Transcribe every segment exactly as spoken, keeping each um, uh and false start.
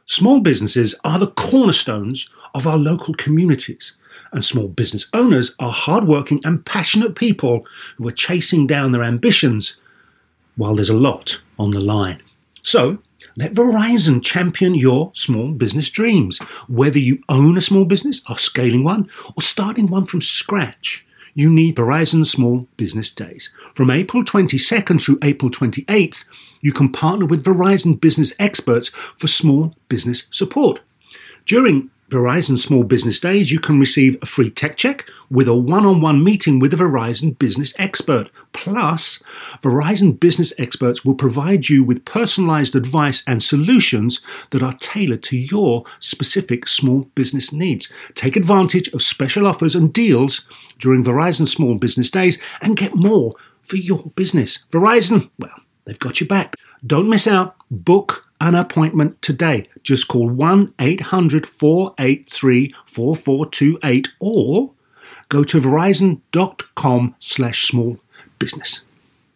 Small businesses are the cornerstones of our local communities, and small business owners are hardworking and passionate people who are chasing down their ambitions while there's a lot on the line. So, let Verizon champion your small business dreams. Whether you own a small business, are scaling one, or starting one from scratch, you need Verizon Small Business Days. From April twenty-second through April twenty-eighth, you can partner with Verizon business experts for small business support. During Verizon Small Business Days, you can receive a free tech check with a one-on-one meeting with a Verizon business expert. Plus, Verizon business experts will provide you with personalized advice and solutions that are tailored to your specific small business needs. Take advantage of special offers and deals during Verizon Small Business Days and get more for your business. Verizon, well, they've got your back. Don't miss out. Book an appointment today. Just call one eight hundred four eight three four four two eight or go to verizon.com slash small business.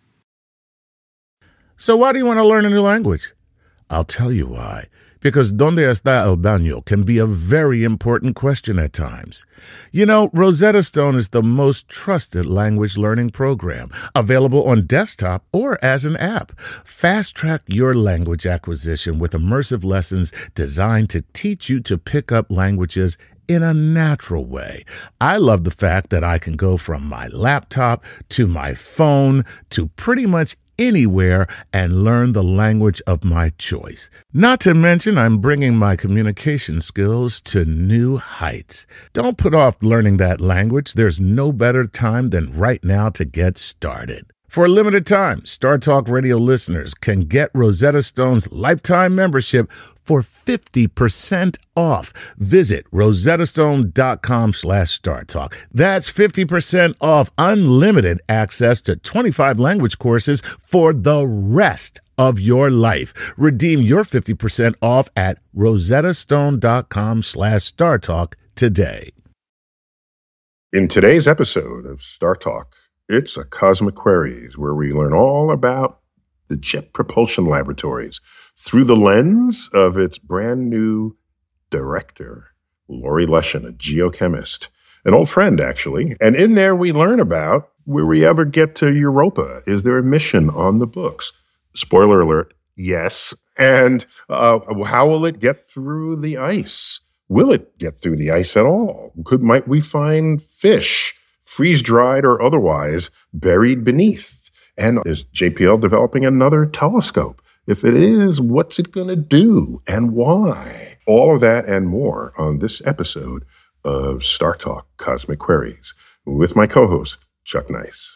So why do you want to learn a new language? I'll tell you why. Because ¿Dónde está el baño? Can be a very important question at times. You know, Rosetta Stone is the most trusted language learning program, available on desktop or as an app. Fast-track your language acquisition with immersive lessons designed to teach you to pick up languages in a natural way. I love the fact that I can go from my laptop to my phone to pretty much anywhere and learn the language of my choice. Not to mention, I'm bringing my communication skills to new heights. Don't put off learning that language. There's no better time than right now to get started. For a limited time, Star Talk Radio listeners can get Rosetta Stone's lifetime membership for fifty percent off. Visit rosettastone.com slash StarTalk. That's fifty percent off unlimited access to twenty-five language courses for the rest of your life. Redeem your fifty percent off at rosettastone.com slash StarTalk today. In today's episode of Star Talk, it's a Cosmic Queries, where we learn all about the Jet Propulsion Laboratories through the lens of its brand new director, Laurie Leshin, a geochemist, an old friend, actually. And in there, we learn about, will we ever get to Europa? Is there a mission on the books? Spoiler alert, yes. And uh, how will it get through the ice? Will it get through the ice at all? Could might we find fish, freeze-dried or otherwise, buried beneath? And is J P L developing another telescope? If it is, what's it going to do and why? All of that and more on this episode of Star Talk Cosmic Queries with my co-host, Chuck Nice.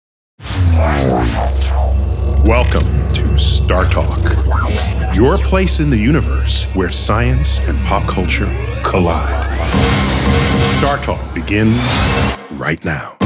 Welcome to Star Talk, your place in the universe where science and pop culture collide. Star Talk begins right now.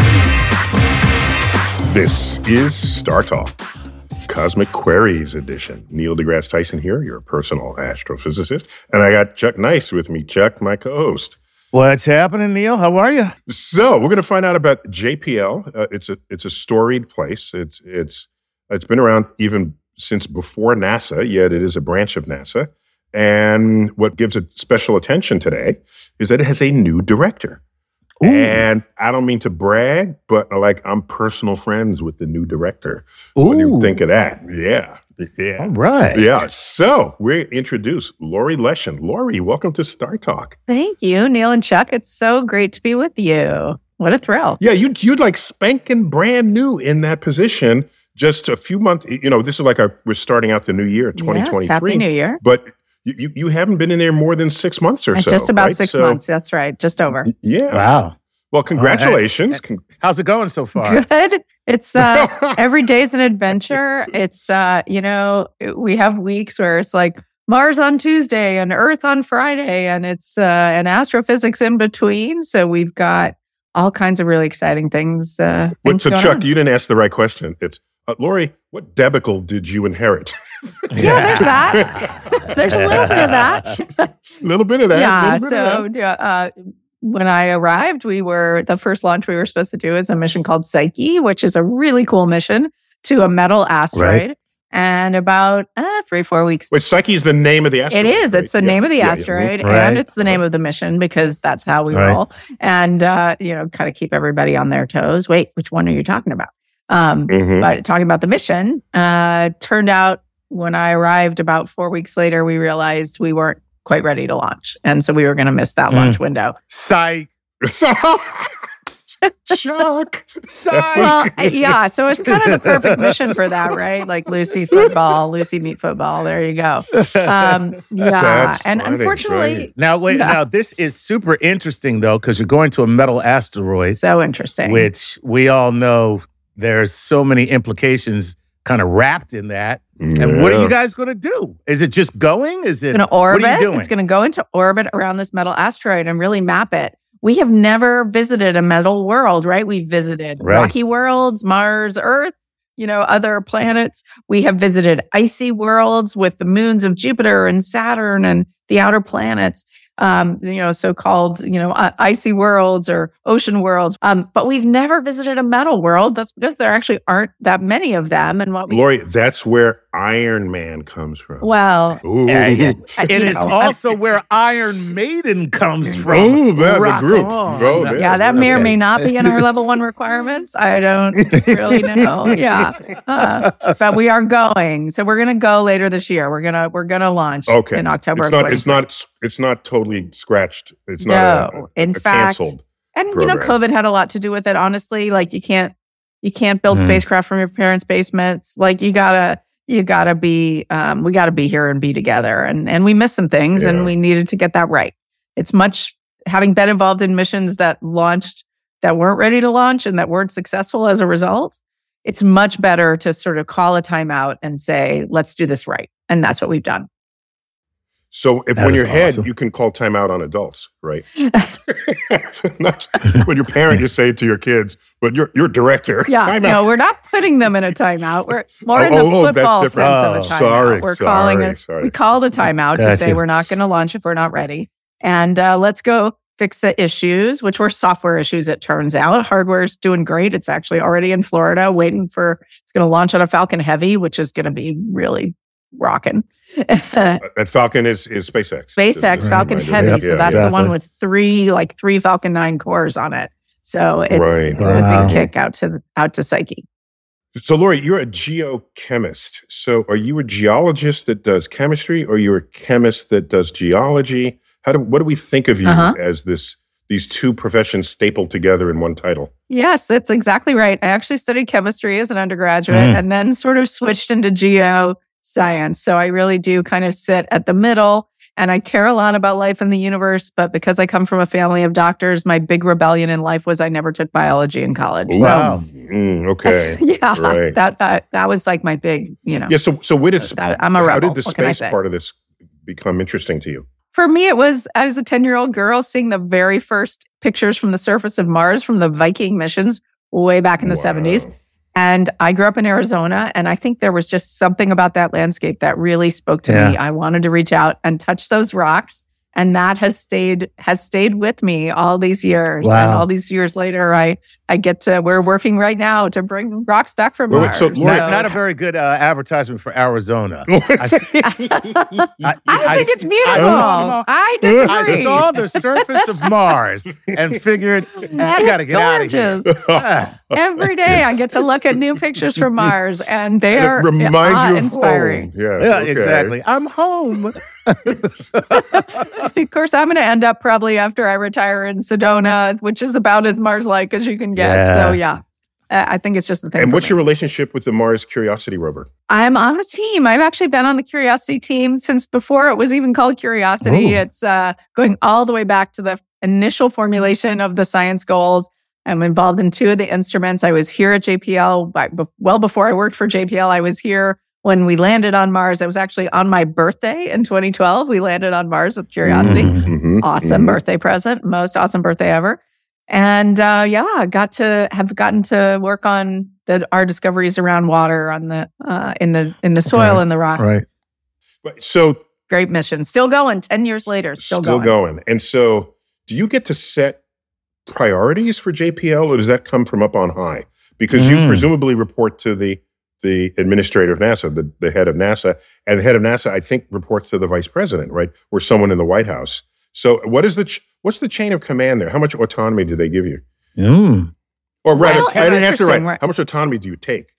This is Star Talk, Cosmic Queries edition. Neil deGrasse Tyson here, your personal astrophysicist. And I got Chuck Nice with me. Chuck, my co-host. What's happening, Neil? How are you? So we're going to find out about J P L. Uh, it's a it's a storied place. It's it's it's been around even since before NASA, yet it is a branch of NASA. And what gives it special attention today is that it has a new director. Ooh. And I don't mean to brag, but like I'm personal friends with the new director. Ooh. What do you think of that? Yeah. Yeah. All right. Yeah. So we introduce Laurie Leshin. Laurie, welcome to Star Talk. Thank you, Neil and Chuck. It's so great to be with you. What a thrill. Yeah, you you'd like spanking brand new in that position just a few months. You know, this is like our, we're starting out the new year, twenty twenty-three. Yes, Happy New Year. But you, you haven't been in there more than six months or so. Just about right? six so, months. That's right. Just over. Yeah. Wow. Well, congratulations. Uh, hey, how's it going so far? Good. It's uh, every day's an adventure. It's, uh, you know, we have weeks where it's like Mars on Tuesday and Earth on Friday, and it's uh, and astrophysics in between. So we've got all kinds of really exciting things. Uh, things so, going Chuck, on. you didn't ask the right question. It's, uh, Laurie, what debacle did you inherit? Yeah, there's that. There's a little bit of that. A little bit of that. Yeah. Bit So of that. uh, when I arrived, we were the first launch we were supposed to do is a mission called Psyche, which is a really cool mission to a metal asteroid. Right. And about uh, three, four weeks. Wait, Psyche is the name of the asteroid. It is. Right? It's the yeah. name of the yeah, asteroid, yeah. Right. and it's the name of the mission because that's how we Right. roll. And uh, you know, kind of keep everybody on their toes. Wait, which one are you talking about? Um, Mhm. But talking about the mission, uh, turned out when I arrived about four weeks later, we realized we weren't quite ready to launch, and so we were going to miss that Mm. launch window. Psych. Shock. Psych. Well, yeah, so it's kind of the perfect mission for that, right? Like Lucy football, Lucy meet football. There you go. Um, yeah, That's and funny, unfortunately, right. Now, wait. Yeah. Now, this is super interesting, though, because you're going to a metal asteroid, so interesting. which we all know there's so many implications kind of wrapped in that. And what are Yeah. you guys going to do? Is it just going? Is it It's going to orbit. What are you doing? It's going to go into orbit around this metal asteroid and really map it. We have never visited a metal world, right? We've visited Right. rocky worlds, Mars, Earth, you know, other planets. We have visited icy worlds with the moons of Jupiter and Saturn and the outer planets. Um, you know, so-called, you know, uh, icy worlds or ocean worlds. Um, but we've never visited a metal world. That's because there actually aren't that many of them. And what we, Lori, that's where Iron Man comes from. well, Ooh. Yeah, yeah. I- It you is know, also where Iron Maiden comes from. Oh, man, the Rock group. on. Oh, there. yeah, that may or Okay. may not be in our level one requirements. I don't really know. Yeah, uh, but we are going. So we're going to go later this year. We're gonna we're gonna launch Okay. in October. It's of not. It's twenty-three. not. It's not totally scratched. It's not. No, a, a, in a fact, canceled. and you know, program. COVID had a lot to do with it. Honestly, like you can't you can't build Mhm. spacecraft from your parents' basements. Like you gotta you gotta be um, we gotta be here and be together. And and we missed some things, Yeah. and we needed to get that right. It's much having been involved in missions that launched that weren't ready to launch and that weren't successful as a result. It's much better to sort of call a timeout and say, let's do this right. And that's what we've done. So if That when is you're ahead, awesome. you can call timeout on adults, right? Not when you're parent, you say it to your kids, but you're you're director. Yeah, timeout. no, we're not putting them in a timeout. We're more in the Oh, oh, that's football sense different. of a Oh, timeout. sorry, we're sorry, calling it. sorry. We call the timeout to say Gotcha. we're not going to launch if we're not ready, and uh, let's go fix the issues, which were software issues. It turns out hardware's doing great. It's actually already in Florida, waiting for. It's going to launch on a Falcon Heavy, which is going to be really rocking. That Falcon is is SpaceX. SpaceX Just a Falcon reminder. Heavy. Yeah, so that's exactly. the one with three, like three Falcon nine cores on it. So it's, Right. it's Wow. a big kick out to out to Psyche. So, Lori, you're a geochemist. So, are you a geologist that does chemistry, or you're a chemist that does geology? How do what do we think of you Uh-huh. as this these two professions stapled together in one title? Yes, that's exactly right. I actually studied chemistry as an undergraduate Mm. and then sort of switched into geoscience. So I really do kind of sit at the middle and I care a lot about life in the universe. But because I come from a family of doctors, my big rebellion in life was I never took biology in college. So Wow. Mm, okay. yeah, Right. that that that was like my big, you know. Yeah. So, so where did That- I'm a how rebel. did the What can I space say? part of this become interesting to you? For me, it was as a ten-year-old girl seeing the very first pictures from the surface of Mars from the Viking missions way back in the Wow. seventies. And I grew up in Arizona, and I think there was just something about that landscape that really spoke to Yeah. me. I wanted to reach out and touch those rocks, and that has stayed has stayed with me all these years. And Wow. all these years later, I I get to we're working right now to bring rocks back from Wait, wait, Mars. so, Lori- Not, not a very good uh, advertisement for Arizona. I, I don't think it's beautiful. I, I disagree. I saw the surface of Mars and figured, I got to get out of here. gorgeous. Ah. Every day I get to look at new pictures from Mars and they And are it reminds you of awe-inspiring. home. Yes, Yeah, okay. exactly. I'm home. Of course, I'm going to end up probably after I retire in Sedona, which is about as Mars-like as you can get. Yeah. So yeah, Uh, I think it's just the thing. And for what's me. your relationship with the Mars Curiosity rover? I'm on a team. I've actually been on the Curiosity team since before it was even called Curiosity. Ooh. It's uh, going all the way back to the initial formulation of the science goals. I'm involved in two of the instruments. I was here at J P L by, well before I worked for J P L. I was here when we landed on Mars. It was actually on my birthday in twenty twelve. We landed on Mars with Curiosity. Mhm. Mm-hmm. Awesome birthday present. Most awesome birthday ever. And uh, yeah, got to have gotten to work on the, our discoveries around water on the uh, in the in the soil Right, and the rocks. right. But so Great mission. Still going. Ten years later, still, still going. going. And so, do you get to set priorities for J P L, or does that come from up on high? Because you Mm. presumably report to the the administrator of NASA, the, the head of NASA. And the head of NASA, I think, reports to the vice president, right? Or someone in the White House. So what is the ch- what's the chain of command there? How much autonomy do they give you? Mm. Or rather, Well, I didn't answer right. interesting, right? How much autonomy do you take?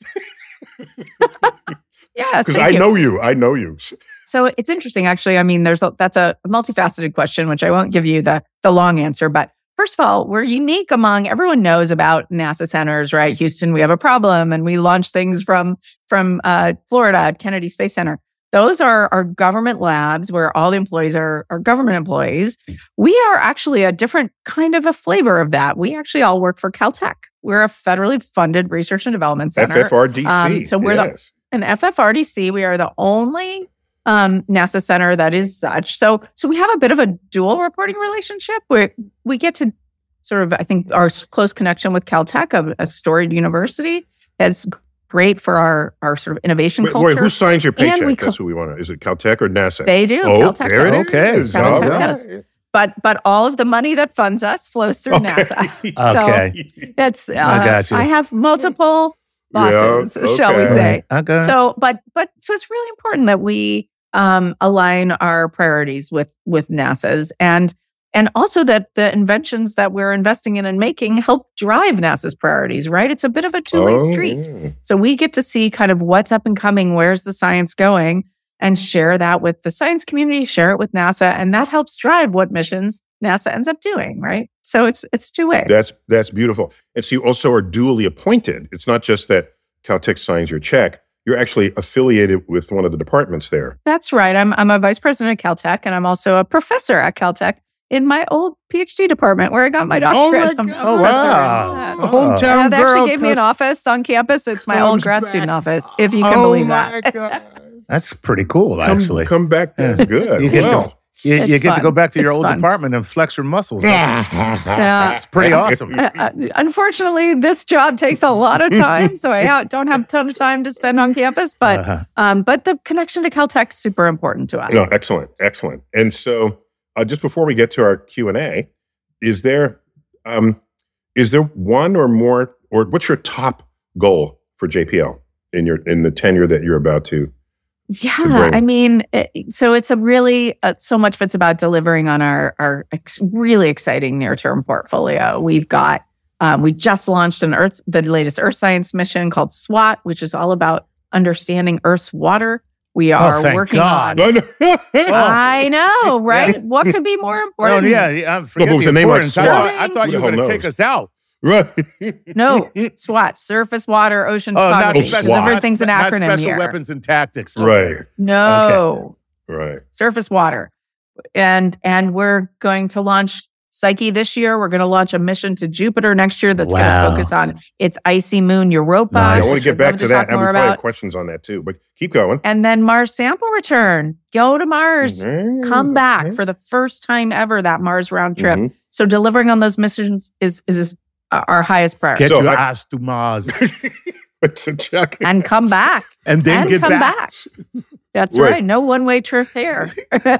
Yes, Because thank I you. know you. I know you. So it's interesting, actually. I mean, there's a, that's a multifaceted question, which I won't give you the the long answer. But first of all, we're unique among everyone knows about NASA centers, right? Houston, we have a problem, and we launch things from from uh, Florida at Kennedy Space Center. Those are our government labs where all the employees are, are government employees. We are actually a different kind of a flavor of that. We actually all work for Caltech. We're a federally funded research and development center. F F R D C. Um, so we're yes. the an F F R D C. We are the only um, NASA center that is such. So, so we have a bit of a dual reporting relationship where we get to sort of, I think, our close connection with Caltech, a, a storied university, is great for our our sort of innovation Wait, culture. wait, who signs your paycheck? we That's co- what we want to. Is it Caltech or NASA? They do. Oh, Caltech there it does. Okay. is. Caltech All right. does. But but all of the money that funds us flows through Okay. NASA. Okay. So it's uh, I got you. I have multiple bosses, Yeah, shall we okay. say? Okay. So, but but so it's really important that we um, align our priorities with with NASA's, and and also that the inventions that we're investing in and making help drive NASA's priorities. Right? It's a bit of a two way Oh, street. yeah. So we get to see kind of what's up and coming, where's the science going, and share that with the science community, share it with NASA, and that helps drive what missions NASA ends up doing. Right? So it's it's two way. That's that's beautiful. And so you also are duly appointed. It's not just that Caltech signs your check. You're actually affiliated with one of the departments there. That's right. I'm I'm a vice president at Caltech, and I'm also a professor at Caltech in my old PhD department where I got my doctorate. I'm a Oh, professor wow. in that. Oh. Hometown Uh, they girl actually gave me an co- office on campus. It's my comes old grad back. student office, if you can Oh believe my that. God. That's pretty cool, Come, actually. come back. That's good. You get Well, to you, you It's get to fun. go back to your It's old fun. department and flex your muscles. That's, Yeah. that's pretty awesome. Uh, uh, unfortunately, this job takes a lot of time, so I ha- don't have a ton of time to spend on campus. But Uh-huh. um, but the connection to Caltech is super important to us. No, excellent, excellent. And so, uh, just before we get to our Q and A, is there um, is there one or more, or what's your top goal for J P L in your in the tenure that you're about to? Yeah, bring. I mean, it, so it's a really uh, so much of it's about delivering on our our ex- really exciting near term portfolio. We've got um, we just launched an Earth the latest Earth science mission called SWAT, which is all about understanding Earth's water. We are thank working God. on. Oh, I know, right? What could be more Oh, important? yeah, yeah. I forget but with the a name like importance. I thought, SWAT, I thought who you the were going hell to take knows? us out. right. No, SWAT, surface water, ocean Oh, not topography. special- Because SWAT. everything's an not acronym special here. weapons and tactics. Okay. Right. No. Right. Surface water. And and we're going to launch Psyche this year. We're going to launch a mission to Jupiter next year that's Wow. going to focus on its icy moon Europa. Nice. I want to get I'd back love to that, talk and we more probably have about. questions on that too. But keep going. And then Mars sample return. Go to Mars. Mhm. Come back Okay. for the first time ever, that Mars round trip. Mhm. So delivering on those missions is is our highest priority. Get So your I- ass to Mars So Chuck, And come back. and then and get come back. back. That's Wait. right. No one way trip there.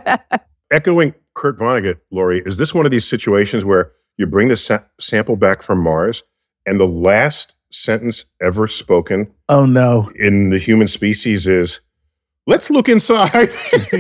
echoing Kurt Vonnegut, Lori, is this one of these situations where you bring the sa- sample back from Mars, and the last sentence ever spoken Oh, no. in the human species is, "Let's look inside."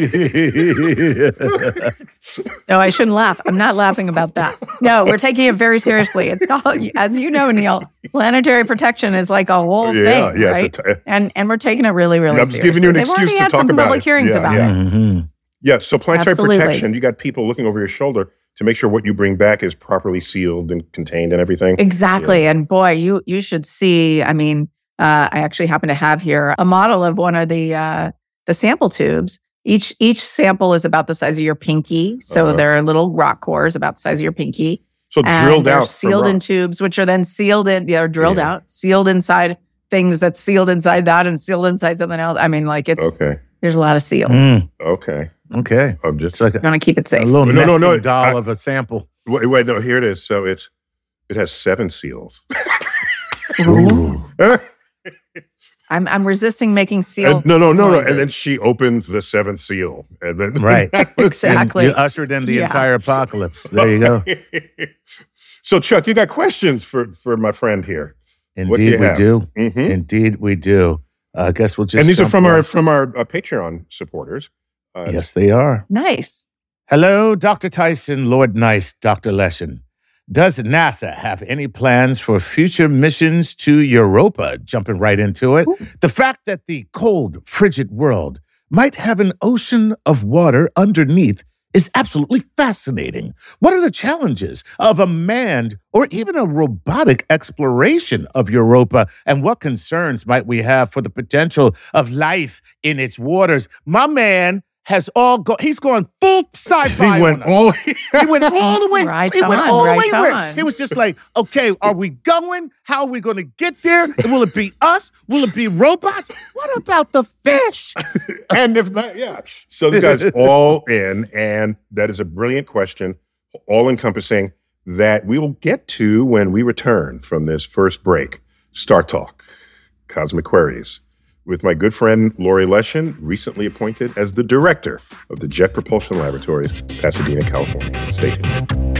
No, I shouldn't laugh. I'm not laughing about that. No, we're taking it very seriously. It's called, as you know, Neil, planetary protection is like a whole yeah, thing, yeah. right? It's a t- and and we're taking it really, really I'm just seriously. giving you an They've excuse already to had talk some about public it. hearings Yeah, about yeah. it. Mhm. yeah. So planetary Absolutely. protection, you got people looking over your shoulder to make sure what you bring back is properly sealed and contained and everything. Exactly. And boy, you you should see. I mean, uh, I actually happen to have here a model of one of the uh, the sample tubes. Each each sample is about the size of your pinky. So Uh-huh. they're little rock cores about the size of your pinky. So And drilled they're out, from sealed in rock. tubes, which are then sealed in, they're drilled Yeah. out, sealed inside things that's sealed inside that and sealed inside something else. I mean, like it's, Okay, there's a lot of seals. Mm, okay. okay. I'm It's just like You a, want to keep it a safe. little No, nesting no, no, doll I- of a sample. wait, wait. No, here it is. So it's it has seven seals. Ooh. I'm, I'm resisting making seal. And- no, no, no, no. noises. And then she opens the seventh seal, and then Right. Exactly. You ushered in the Yeah. entire apocalypse. There you go. So, Chuck, you got questions for for my friend here? What do Indeed, you we have? do. Mm-hmm. Indeed, we do. I guess we'll just. And these are from right. our from our uh, Patreon supporters. Uh, yes, they are. Nice. Hello, Doctor Tyson, Lord Nice, Doctor Leshin. Does NASA have any plans for future missions to Europa? Jumping right into it. Ooh. The fact that the cold, frigid world might have an ocean of water underneath is absolutely fascinating. What are the challenges of a manned or even a robotic exploration of Europa? And what concerns might we have for the potential of life in its waters? My man has all go. He's going full sci-fi. He went all. he went all the way. Right he on, went all right the way. on. He was just like, okay, are we going? How are we going to get there? Will it be us? Will it be robots? What about the fish? And if not, yeah. So the guy's all in, and that is a brilliant question, all-encompassing, that we will get to when we return from this first break. Star Talk, Cosmic Queries, with my good friend Lori Leshin, recently appointed as the director of the Jet Propulsion Laboratories, Pasadena, California. Stay tuned.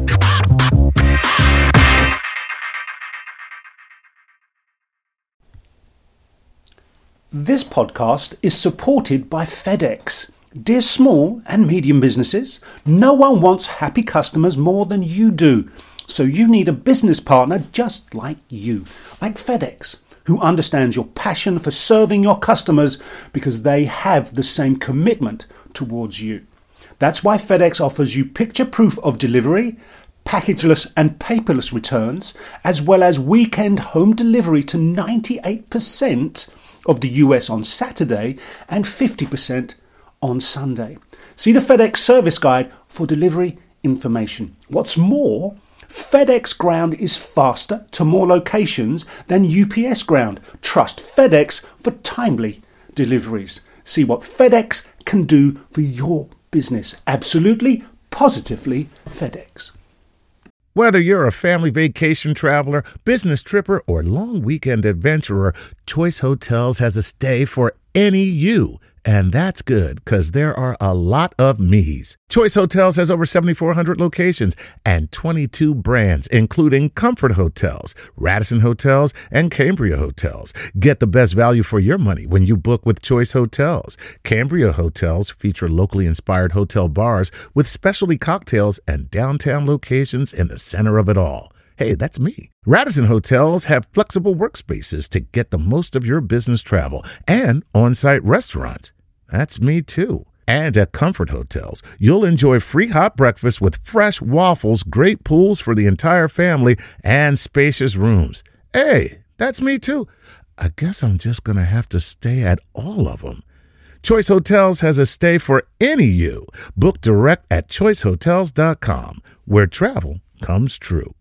This podcast is supported by FedEx. Dear small and medium businesses, no one wants happy customers more than you do. So you need a business partner just like you, like FedEx, who understands your passion for serving your customers because they have the same commitment towards you. That's why FedEx offers you picture proof of delivery, packageless and paperless returns, as well as weekend home delivery to ninety-eight percent of the U S on Saturday and fifty percent on Sunday. See the FedEx service guide for delivery information. What's more, FedEx Ground is faster to more locations than U P S Ground. Trust FedEx for timely deliveries. See what FedEx can do for your business. Absolutely, positively FedEx. Whether you're a family vacation traveler, business tripper, or long weekend adventurer, Choice Hotels has a stay for any you. And that's good, because there are a lot of me's. Choice Hotels has over seventy-four hundred locations and twenty-two brands, including Comfort Hotels, Radisson Hotels, and Cambria Hotels. Get the best value for your money when you book with Choice Hotels. Cambria Hotels feature locally inspired hotel bars with specialty cocktails and downtown locations in the center of it all. Hey, that's me. Radisson Hotels have flexible workspaces to get the most of your business travel and on-site restaurants. That's me too. And at Comfort Hotels, you'll enjoy free hot breakfast with fresh waffles, great pools for the entire family, and spacious rooms. Hey, that's me too. I guess I'm just going to have to stay at all of them. Choice Hotels has a stay for any you. Book direct at choice hotels dot com, where travel comes true.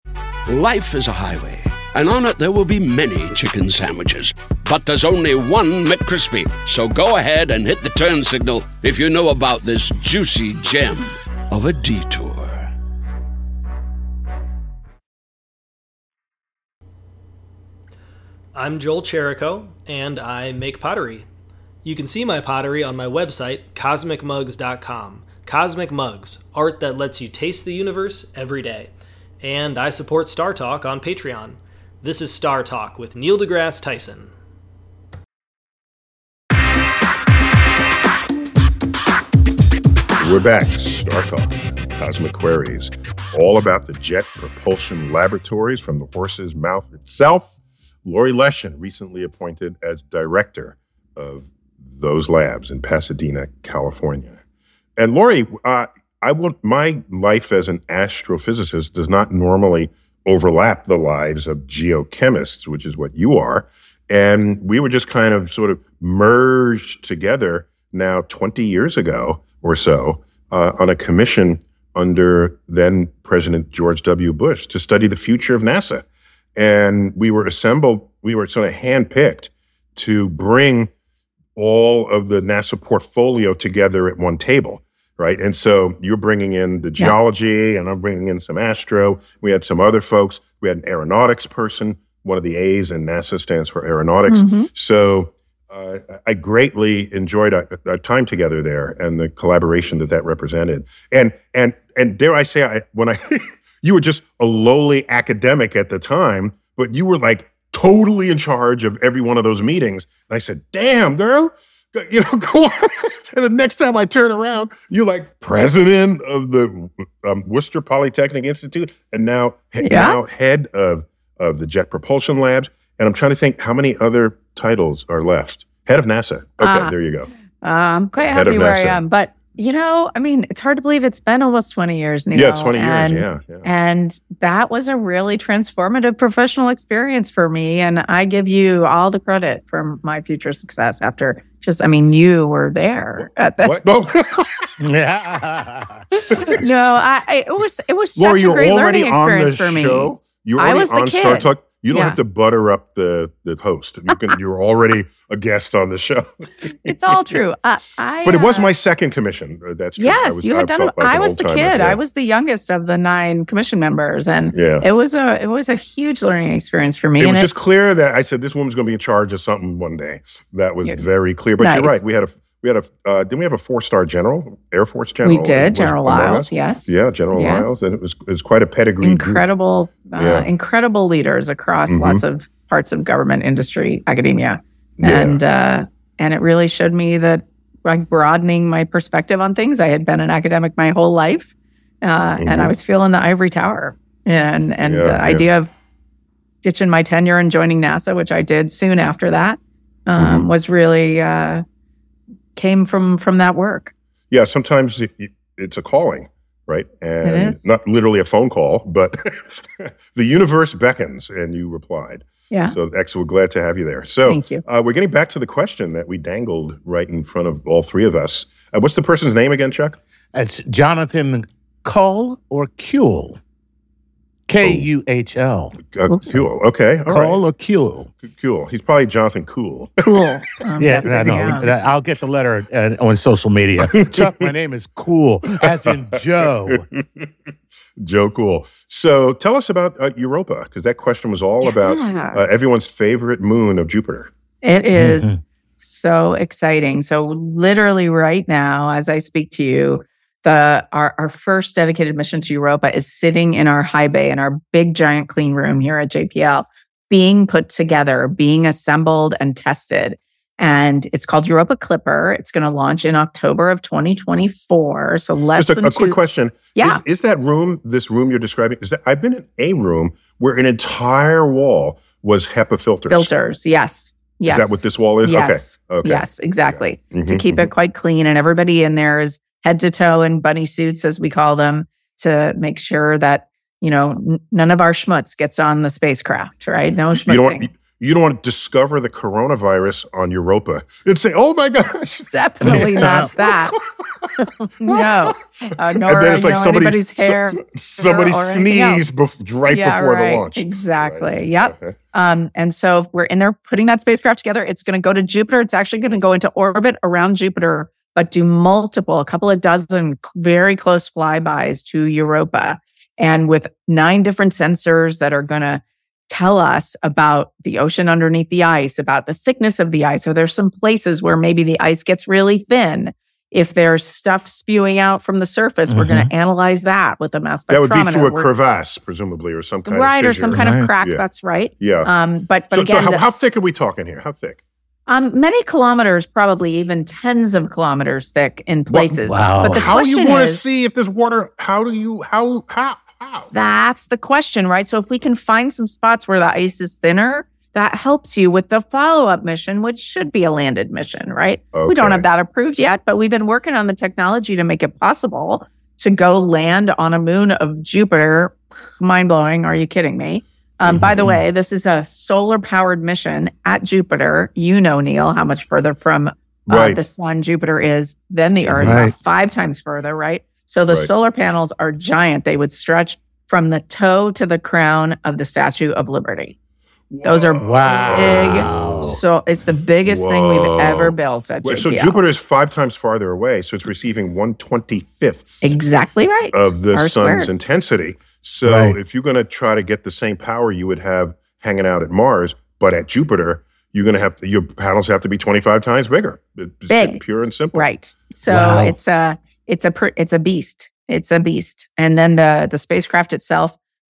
Life is a highway, and on it there will be many chicken sandwiches. But there's only one McCrispy. So go ahead and hit the turn signal if you know about this juicy gem of a detour. I'm Joel Cherico, and I make pottery. You can see my pottery on my website, cosmic mugs dot com. Cosmic Mugs, art that lets you taste the universe every day. And I support Star Talk on Patreon. This is Star Talk with Neil deGrasse Tyson. We're back. Star Talk, Cosmic Queries, all about the Jet Propulsion Laboratories from the horse's mouth itself. Lori Leshin, recently appointed as director of those labs in Pasadena, California. And Lori, uh, I want my life as an astrophysicist does not normally overlap the lives of geochemists, which is what you are. And we were just kind of sort of merged together now twenty years ago or so uh, on a commission under then President George W. Bush to study the future of NASA. And we were assembled, we were sort of handpicked to bring all of the NASA portfolio together at one table. Right. And so you're bringing in the geology yeah. and I'm bringing in some astro. We had some other folks. We had an aeronautics person. One of the A's in NASA stands for aeronautics. Mm-hmm. So uh, I greatly enjoyed our, our time together there and the collaboration that that represented. And and and dare I say, I, when I you were just a lowly academic at the time, but you were like totally in charge of every one of those meetings. And I said, damn, girl, you know, go on. And the next time I turn around, you're like president of the um, Worcester Polytechnic Institute, and now, he- Yeah. now head of, of the Jet Propulsion Labs. And I'm trying to think how many other titles are left. Head of NASA. Okay, Ah. there you go. Uh, I'm quite Head of happy where I NASA. am. But, you know, I mean, it's hard to believe it's been almost twenty years, Neil. Yeah, twenty and, years. Yeah, yeah. And that was a really transformative professional experience for me. And I give you all the credit for my future success after just, I mean, you were there at the. What? No. Yeah. No, I, I it was it was such Laura, a you're great already learning on experience the for me. show. You're I already was the on Star kid. Talk. You don't Yeah. have to butter up the, the host. You can. You're already a guest on the show. It's all true. Uh, I, But it was uh, my second commission. Uh, That's true. I Yes, was- you I had done felt it. like I an was the old-timer, kid. yeah. I was the youngest of the nine commission members, and Yeah. it was a it was a huge learning experience for me. It and was just clear that I said this woman's going to be in charge of something one day. That was Yeah. very clear. But you're Nice. right. We had a we had a uh, didn't we have a four star general, Air Force general? we that did was General among Lyles. us? Yes, Yeah, General Yes. Lyles, and it was it was quite a pedigree. group. incredible, uh, Yeah. incredible leaders across Mhm. lots of parts of government, industry, academia, Yeah. and uh, and it really showed me that like broadening my perspective on things. I had been an academic my whole life, uh, and I Mhm. was feeling the ivory tower, and and Yeah, the yeah. idea of ditching my tenure and joining NASA, which I did soon after that, um, Mhm. was really uh, came from from that work. Yeah, sometimes it, it's a calling, right? And is. not literally a phone call, but the universe beckons, and you replied. Yeah, So, excellent. Glad to have you there. So, thank you. uh, we're getting back to the question that we dangled right in front of all three of us. Uh, what's the person's name again, Chuck? It's Jonathan Kuhl or Kuhl. K U H L. Uh, Oops. Cool. Okay. All Kuhl right. or Kuhl. Cool. He's probably Jonathan Cool. Cool. Um, Yeah, that's I it, know. yeah. I'll get the letter uh, on social media. Chuck, my name is Cool, as in Joe. Joe Cool. So, tell us about uh, Europa, because that question was all about Yeah. uh, everyone's favorite moon of Jupiter. It is Mhm. so exciting. So literally right now, as I speak to you, the our, our first dedicated mission to Europa is sitting in our high bay in our big giant clean room here at J P L, being put together, being assembled and tested. And it's called Europa Clipper. It's going to launch in October of twenty twenty-four. So less Just a, than a two. quick question. Yeah. Is, is that room, this room you're describing, is that I've been in a room where an entire wall was HEPA filters. Filters. Yes. Yes. Is that what this wall is? Yes. Okay. Okay. Yes, exactly. Mhm, To keep it quite clean. And everybody in there is head to toe in bunny suits, as we call them, to make sure that, you know, n- none of our schmutz gets on the spacecraft, right? No You don't, schmutzing. want, you don't want to discover the coronavirus on Europa and say, oh my gosh. Definitely not that. no. Uh, nor then it's you like know, somebody- anybody's hair. Somebody or anything else. sneezed bef- right Yeah, before right. the launch. Exactly. Right. Yep. Okay. Um, and so if we're in there putting that spacecraft together. It's going to go to Jupiter. It's actually going to go into orbit around Jupiter, but do multiple, a couple of dozen very close flybys to Europa, and with nine different sensors that are going to tell us about the ocean underneath the ice, about the thickness of the ice. So there's some places where maybe the ice gets really thin. If there's stuff spewing out from the surface, we're going to analyze that with a mass spectrometer. That would be through a We're- crevasse, presumably, or some kind right, of or some fissure. kind Right. of crack. Yeah. That's right. Yeah. Um, but but so, again, so how, the- how thick are we talking here? How thick? um, many kilometers, probably even tens of kilometers thick in places. wow. But the How do you question want to is, see if there's water? How do you, how, how, how? that's the question, right? So if we can find some spots where the ice is thinner, that helps you with the follow-up mission, which should be a landed mission, right? We don't Okay. have that approved yet, but we've been working on the technology to make it possible to go land on a moon of Jupiter. Mind-blowing. Are you kidding me? Um, By the Mhm. way, this is a solar-powered mission at Jupiter. You know, Neil, how much further from uh, Right. the sun Jupiter is than the Earth, Right. about five times further, right? So the Right. solar panels are giant. They would stretch from the toe to the crown of the Statue of Liberty. Those are Wow. So it's the biggest thing Whoa. we've ever built at Wait, J so P L. Jupiter is five times farther away, so it's receiving one twenty-fifth Exactly right. of the R sun's squared. intensity. So Right. if you're going to try to get the same power you would have hanging out at Mars, but at Jupiter, you're going to have your panels have to be twenty-five times bigger. It's Big. pure and simple. Right. So Wow. it's a it's a pr- it's a beast. It's a beast. And then the the spacecraft itself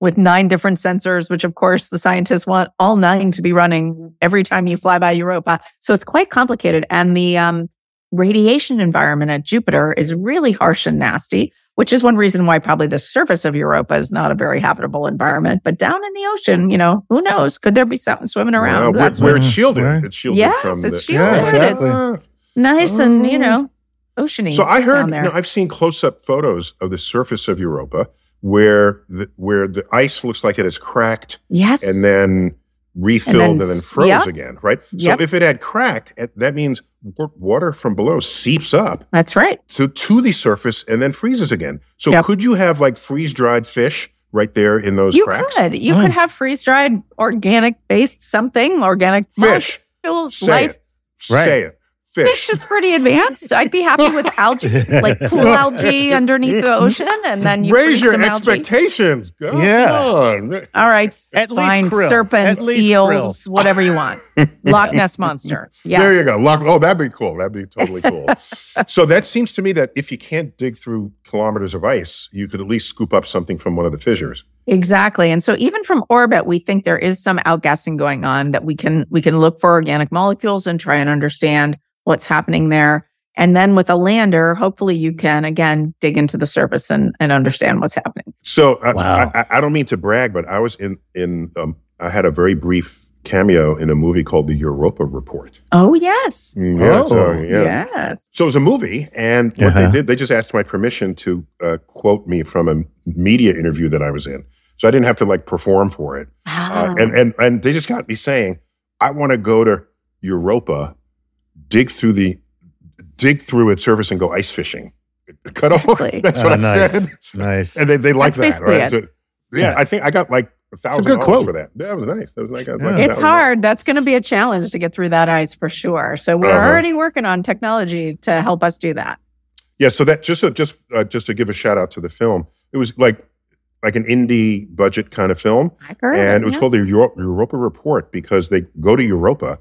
with nine different sensors, which of course the scientists want all nine to be running every time you fly by Europa. So it's quite complicated. And the um, radiation environment at Jupiter is really harsh and nasty, which is one reason why probably the surface of Europa is not a very habitable environment. But down in the ocean, you know, who knows? Could there be something swimming around? Well, That's where, where what- it's shielded. Right. It's shielded Yes, from it's the... shielded. Yeah, exactly. Ah. nice and, you know, oceany. So I heard, down you there. know, I've seen close-up photos of the surface of Europa where the, where the ice looks like it is cracked yes. and then refilled and then then, s- froze yep. again, right? Yep. So if it had cracked, it- that means wa- water from below seeps up That's right. to, to the surface and then freezes again. So Yep. could you have like freeze-dried fish right there in those You cracks? could. You Mm. could have freeze-dried, organic-based something, organic Fish. molecules, Say life. it. Right. Say it. Fish. Fish is pretty advanced. I'd be happy with algae, like pool algae underneath the ocean, and then you Raise freeze your some algae. expectations. Come Yeah. on. All right, At least fine. krill. Serpents, At least eels, whatever you want. Loch Ness monster. Yes. There you go. Lock, oh, that'd be cool. That'd be totally cool. So that seems to me that if you can't dig through kilometers of ice, you could at least scoop up something from one of the fissures. Exactly. And so even from orbit, we think there is some outgassing going on that we can we can look for organic molecules and try and understand what's happening there. And then with a lander, hopefully you can, again, dig into the surface and, and understand what's happening. So I, Wow. I, I don't mean to brag, but I was in, in um, I had a very brief cameo in a movie called The Europa Report. Oh, yes. Mm, Yeah, Oh, so, yeah. Yes. So it was a movie, and what Uh-huh. they did, they just asked my permission to uh, quote me from a media interview that I was in. So I didn't have to like perform for it. Ah. Uh, and, and, and they just got me saying, I want to go to Europa, dig through the, dig through its surface and go ice fishing. Cut Exactly. off. That's Oh, what I nice. said. Nice. And they, they like That's that, basically right? it. So, yeah, Yeah. I think I got like a thousand good dollars quote. for that. That was nice. That was like, Yeah. like It's hard. That's going to be a challenge to get through that ice for sure. So we're Uh-huh. already working on technology to help us do that. Yeah. So that just, so just, uh, just to give a shout out to the film, it was like, like an indie budget kind of film. I've heard And it was yeah. called the Euro- Europa Report because they go to Europa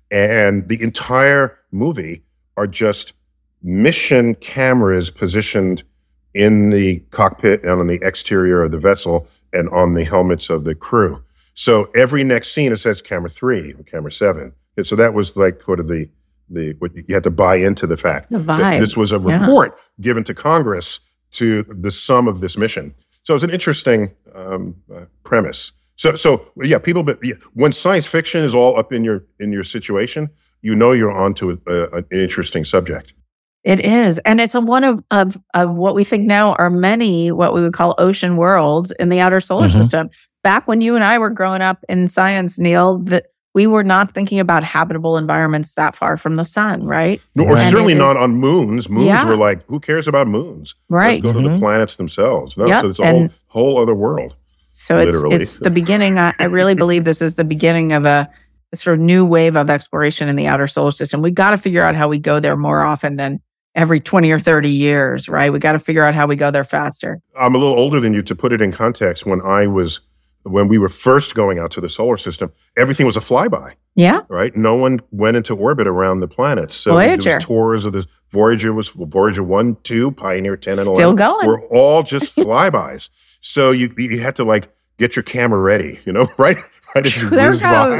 and the entire movie are just mission cameras positioned in the cockpit and on the exterior of the vessel and on the helmets of the crew. So every next scene it says camera three or camera seven. And so that was like sort of the the what you had to buy into the fact The that vibe. this was a Yeah. report given to Congress to the sum of this mission. So it's an interesting um, uh, premise. So so yeah, people. But yeah, when science fiction is all up in your in your situation, you know you're onto a, a, an interesting subject. It is. And it's a one of, of of what we think now are many what we would call ocean worlds in the outer solar Mhm. system. Back when you and I were growing up in science, Neil, that we were not thinking about habitable environments that far from the sun, right? No, or And certainly it not is- on moons. Moons Yeah. were like, who cares about moons? Right. Let's go to the Mhm. planets themselves. No, Yep, so it's a whole and- whole other world. So it's Literally. it's the beginning. I, I really believe this is the beginning of a, a sort of new wave of exploration in the outer solar system. We got to figure out how we go there more often than every twenty or thirty years, right? We got to figure out how we go there faster. I'm a little older than you. To put it in context, when I was when we were first going out to the solar system, everything was a flyby. Yeah. Right? No one went into orbit around the planets. So there Voyager. was tours of this. Voyager was Voyager one, two, Pioneer ten, and Still eleven. going. Were all just flybys. So you you had to like get your camera ready, you know, right? Right as you There whizzed by.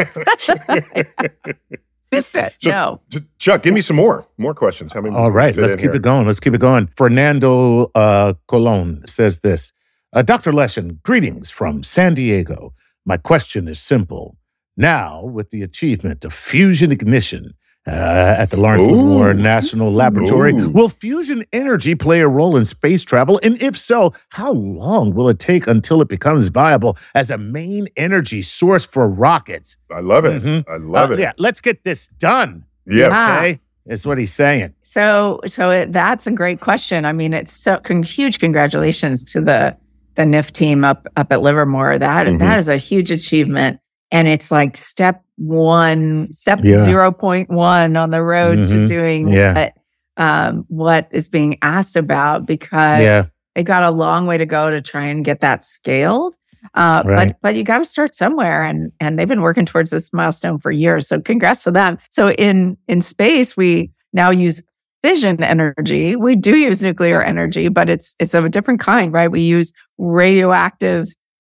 goes. Missed it. So- no. Chuck, give me some more more questions. How many? All right, fit let's in keep here? it going. Let's keep it going. Fernando uh, Colon says this uh, Doctor Leshin, greetings from San Diego. My question is simple. Now, with the achievement of fusion ignition uh, at the Lawrence Ooh. Livermore National Laboratory, Ooh. will fusion energy play a role in space travel? And if so, how long will it take until it becomes viable as a main energy source for rockets? I love it. Mhm. I love Uh, it. Yeah, let's get this done. Yeah. Ah. Okay, is what he's saying. So, so it, that's a great question. I mean, it's so con- huge. Congratulations to the the N I F team up up at Livermore. That Mhm. that is a huge achievement, and it's like step one, step Yeah. zero point one on the road to Mhm. doing Yeah. what um, what is being asked about. Because yeah, they got a long way to go to try and get that scaled. Uh, Right. But but you got to start somewhere, and and they've been working towards this milestone for years. So congrats to them. So in in space, we now use fission energy. We do use nuclear energy, but it's it's of a different kind, right? We use radioactive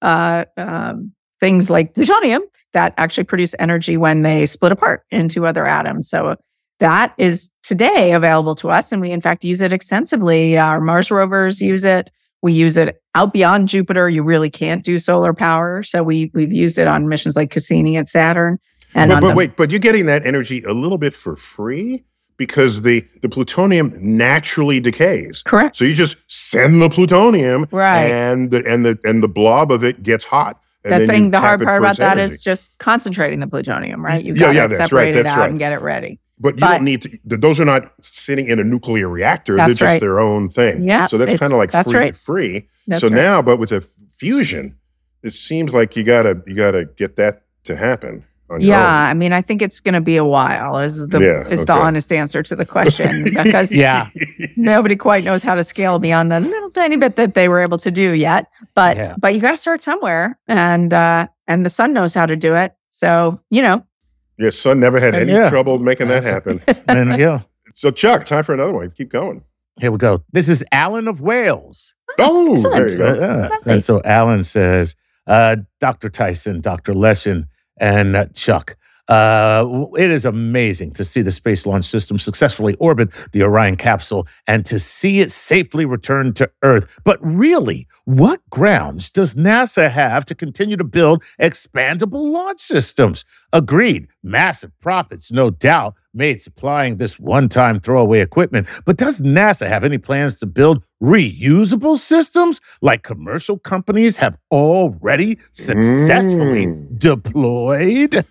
uh, um, things like plutonium that actually produce energy when they split apart into other atoms. So that is today available to us, and we in fact use it extensively. Our Mars rovers use it. We use it out beyond Jupiter. You really can't do solar power, so we we've used it on missions like Cassini at Saturn. And but, on but the, wait, but you're getting that energy a little bit for free because the the plutonium naturally decays. Correct. So you just send the plutonium, Right. and the and the and the blob of it gets hot. And the then thing, you the tap hard it part for about its that energy. is just concentrating the plutonium, right? You Yeah, got yeah, to that's separate right, it that's out right. and get it ready. But you But- don't need to, th- those are not sitting in a nuclear reactor. They're That's just right. their own thing. Yeah, So that's it's- kind of like that's free right. free. That's so right. now, but with a fusion, it seems like you gotta you gotta get that to happen on your Yeah, own. I mean, I think it's going to be a while. Is the Yeah, is the okay. honest answer to the question because Yeah. nobody quite knows how to scale beyond the little tiny bit that they were able to do yet. But Yeah. but you got to start somewhere, and uh, and the sun knows how to do it. So you know, Your son never had any Yeah. trouble making that happen. And yeah, So Chuck, time for another one. Keep going. here we go. This is Alan of Wales. Oh, there Excellent. you go. Uh, yeah. Lovely. And so Alan says, uh, Doctor Tyson, Doctor Leshin, and uh, Chuck, uh, w- it is amazing to see the Space Launch System successfully orbit the Orion capsule and to see it safely return to Earth. But really, what grounds does NASA have to continue to build expandable launch systems? Agreed, massive profits, no doubt, made supplying this one-time throwaway equipment. But does NASA have any plans to build reusable systems like commercial companies have already successfully Mm. deployed?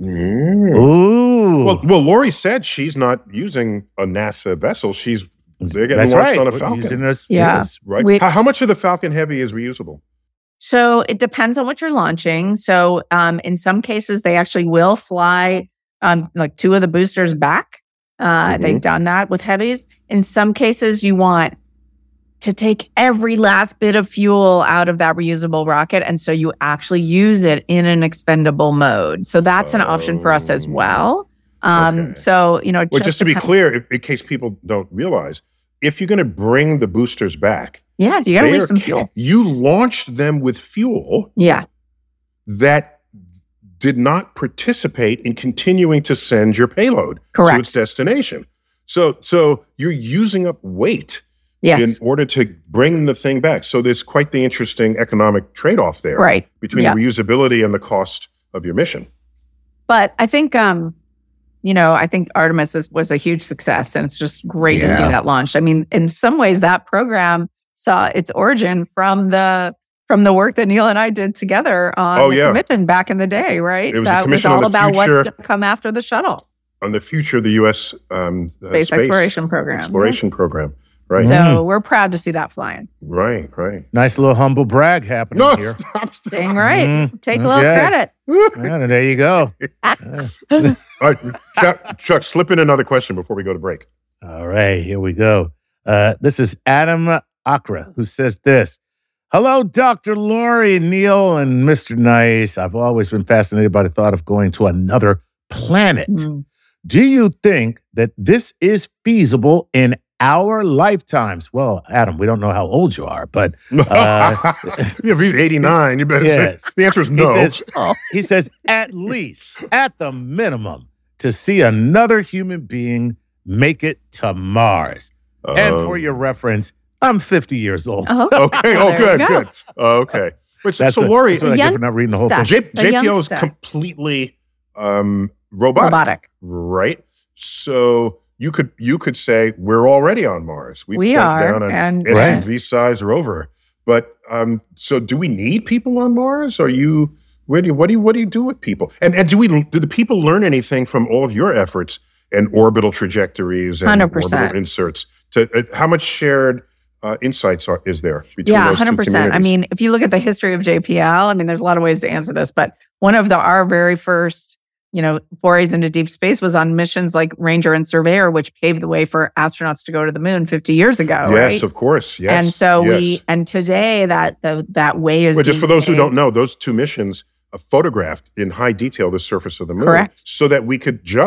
Mm. Ooh. Well, well, Lori said she's not using a NASA vessel. She's they're getting That's launched right. on a We're Falcon, using this- Yeah. yes. right? We- how, how much of the Falcon Heavy is reusable? so it depends on what you're launching. So um, in some cases, they actually will fly um, like two of the boosters back. Uh, Mhm. They've done that with heavies. In some cases, you want to take every last bit of fuel out of that reusable rocket. And so you actually use it in an expendable mode. So that's an option for us as Oh, well. Um, okay. So, you know, it Well, just to be depends- clear, if, in case people don't realize, if you're going to bring the boosters back, Yeah, you got to they leave are some ca- fuel. you launched them with fuel Yeah, that did not participate in continuing to send your payload to Correct. its destination. So, so you're using up weight yes, in order to bring the thing back. So there's quite the interesting economic trade-off there right. between Yeah. the reusability and the cost of your mission. But I think, um, you know, I think Artemis is, was a huge success, and it's just great to see Yeah. that launched. I mean, in some ways, that program saw its origin from the from the work that Neil and I did together on Oh, the yeah. commission back in the day, right? It was the that was commission on all the about what's future- going to come after the shuttle On the future of the U S um, uh, space, exploration program. exploration program. Right, So Mm. we're proud to see that flying. right, right. Nice little humble brag happening No, here. stop, stop. Dang right. Mm, Take a little okay. credit. Yeah, there you go. All right, Chuck, Chuck, slip in another question before we go to break. All right, here we go. Uh, this is Adam Akra who says this. Hello, Doctor Lori, Neil, and Mister Nice. I've always been fascinated by the thought of going to another planet. Mm. Do you think that this is feasible in our lifetimes? Well, Adam, we don't know how old you are, but Uh, if he's eighty-nine, you better Yes. say the answer is he no. says, he says at least, at the minimum, to see another human being make it to Mars. and for Um, your reference, I'm fifty years old. Oh, okay, Well, oh, there good, you go. good. Oh, okay. But so, That's so what- Lori, that's what I Young get for not reading the whole stuff. thing. J- The young JPL is stuff. completely um, robotic, robotic. right? So you could you could say we're already on Mars. We plunked are, down an and- S U V-sized rover. But um, so do we need people on Mars? Are you where do you, what do you what do you do with people? And and do we do the people learn anything from all of your efforts and orbital trajectories and one hundred percent. orbital inserts? To uh, how much shared uh, insights are, is there between Yeah, those one hundred two percent. I communities? mean, if you look at the history of J P L, I mean, there's a lot of ways to answer this, but one of the our very first, you know, forays into deep space was on missions like Ranger and Surveyor, which paved the way for astronauts to go to the moon fifty years ago, yes, right? of course. Yes. and so yes. we, and today that the that way is Well, just being for those who don't paved. know, those two missions uh, photographed in high detail the surface of the moon, Correct. so that we could judge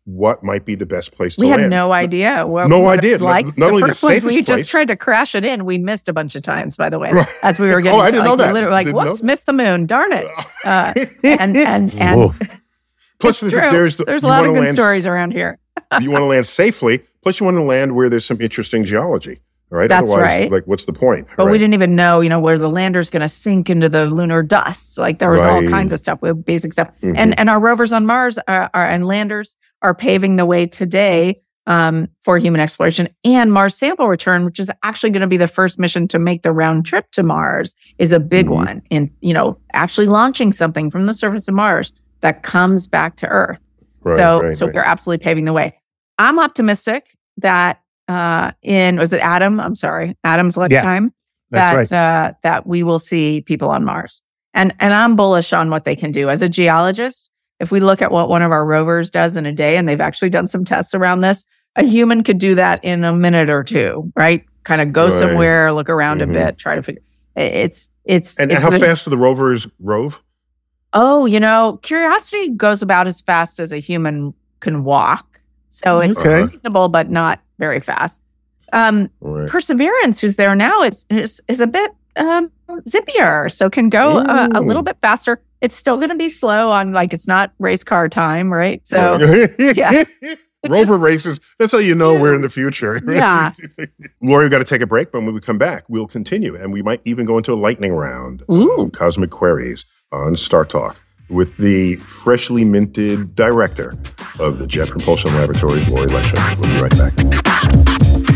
what might be the best place to we land. had no idea. What, no what idea. It was like not, not the only first the ones, safest we place. just tried to crash it in. We missed a bunch of times, by the way, Right. as we were getting. Oh, I to, didn't like, know that. Literally, like, Didn't know whoops, that. missed the moon. Darn it. Uh, and and and Whoa. Plus, it's if true. there's, the, there's a you lot of wanna good land, stories around here. You want to land safely. Plus, you want to land where there's some interesting geology. Right? That's Otherwise, right. like, what's the point? But right? we didn't even know, you know, where the lander's going to sink into the lunar dust. Like there was all Right. kinds of stuff with basic stuff. Mhm. And and our rovers on Mars are, are and landers are paving the way today um, for human exploration. And Mars sample return, which is actually going to be the first mission to make the round trip to Mars, is a big Mhm. one in, you know, actually launching something from the surface of Mars that comes back to Earth. Right, so right, so right. we're absolutely paving the way. I'm optimistic that uh, in, was it Adam? I'm sorry, Adam's lifetime. That's that uh, that we will see people on Mars. And and I'm bullish on what they can do. As a geologist, if we look at what one of our rovers does in a day, and they've actually done some tests around this, a human could do that in a minute or two, right? Kind of go Right. somewhere, look around Mhm. a bit, try to figure. It's it's And it's how the- fast do the rovers rove? Oh, you know, Curiosity goes about as fast as a human can walk, so it's Okay. reasonable, but not very fast. Um, Right. Perseverance, who's there now, is is, is a bit um, zippier, so can go uh, a little Ooh. bit faster. It's still going to be slow on, like, it's not race car time, right? So yeah. Rover races, that's how you know Yeah. we're in the future. Yeah. Lori, we've got to take a break, but when we come back, we'll continue. And we might even go into a lightning round Ooh. of Cosmic Queries on Star Talk with the freshly minted director of the Jet Propulsion Laboratories, Lori Lesher. We'll be right back.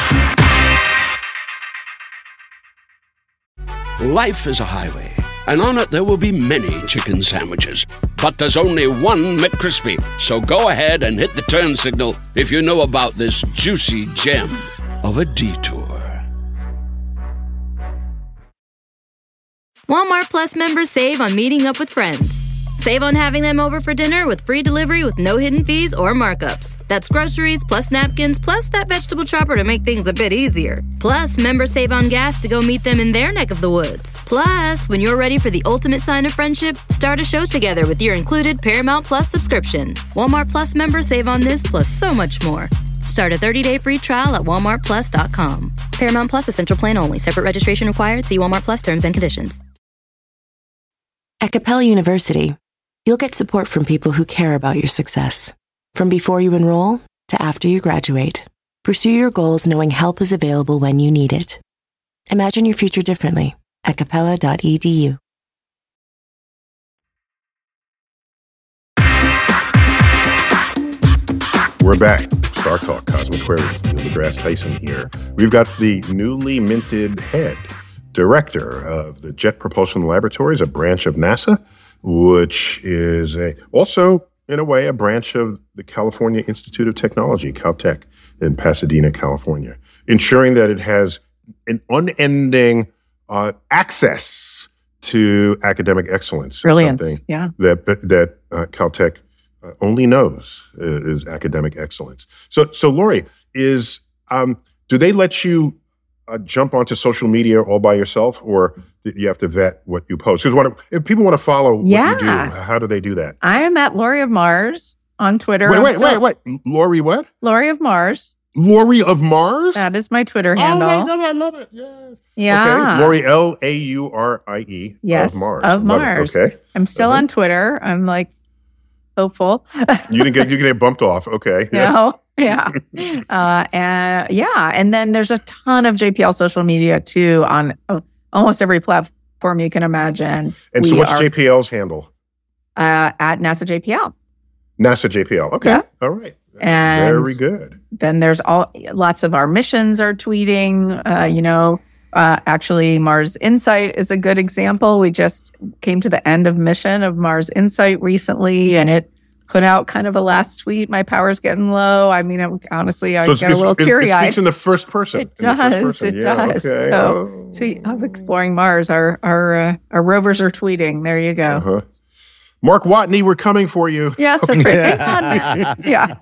Life is a highway, and on it there will be many chicken sandwiches. But there's only one McCrispy. So go ahead and hit the turn signal if you know about this juicy gem of a detour. Walmart Plus members save on meeting up with friends. Save on having them over for dinner with free delivery with no hidden fees or markups. That's groceries, plus napkins, plus that vegetable chopper to make things a bit easier. Plus, members save on gas to go meet them in their neck of the woods. Plus, when you're ready for the ultimate sign of friendship, start a show together with your included Paramount Plus subscription. Walmart Plus members save on this plus so much more. Start a thirty-day free trial at walmart plus dot com. Paramount Plus Essential Plan only. Separate registration required. See Walmart Plus terms and conditions. At Capella University, you'll get support from people who care about your success. From before you enroll to after you graduate, pursue your goals knowing help is available when you need it. Imagine your future differently at capella dot e d u. We're back. Star Talk, Cosmic Queries. Neil deGrasse Tyson here. We've got the newly minted head director of the Jet Propulsion Laboratories, a branch of NASA, which is a, also, in a way, a branch of the California Institute of Technology, Caltech, in Pasadena, California, ensuring that it has an unending uh, access to academic excellence. Brilliance, something yeah. That that uh, Caltech uh, only knows uh, is academic excellence. So, so Lori, is um, do they let you uh, jump onto social media all by yourself, or do you have to vet what you post? Because if people want to follow what Yeah. you do, how do they do that? I am at Lori of Mars on Twitter. Wait, I'm wait, still- wait, wait. Lori what? Lori of Mars. Lori of Mars? That is my Twitter Oh, handle. I love it. I love it. Yes. Yeah. Okay. Lori, L A U R I E. Yes, Of Mars. of Love it. Mars. Okay. I'm still Uh-huh. on Twitter. I'm like hopeful. You didn't get you get bumped off. Okay. Yes. No, yeah, uh, and yeah, and then there's a ton of J P L social media too on uh, almost every platform you can imagine. And so We what's are, J P L's handle? uh, at NASA J P L? NASA J P L. Okay. Yeah. All right. And Very good. Then there's all lots of our missions are tweeting. Uh, you know, uh, actually, Mars Insight is a good example. We just came to the end of mission of Mars Insight recently, and it put out kind of a last tweet. My power's getting low. I mean, it, honestly, I So it's- get a little it's- it- teary It eyed. speaks in the first person. It In the first does. person. It Yeah, does. okay. So, Oh. so of exploring Mars, our our uh, our rovers are tweeting. There you go. Uh-huh. Mark Watney, we're coming for you. Yes, that's right. Hang on. Yeah.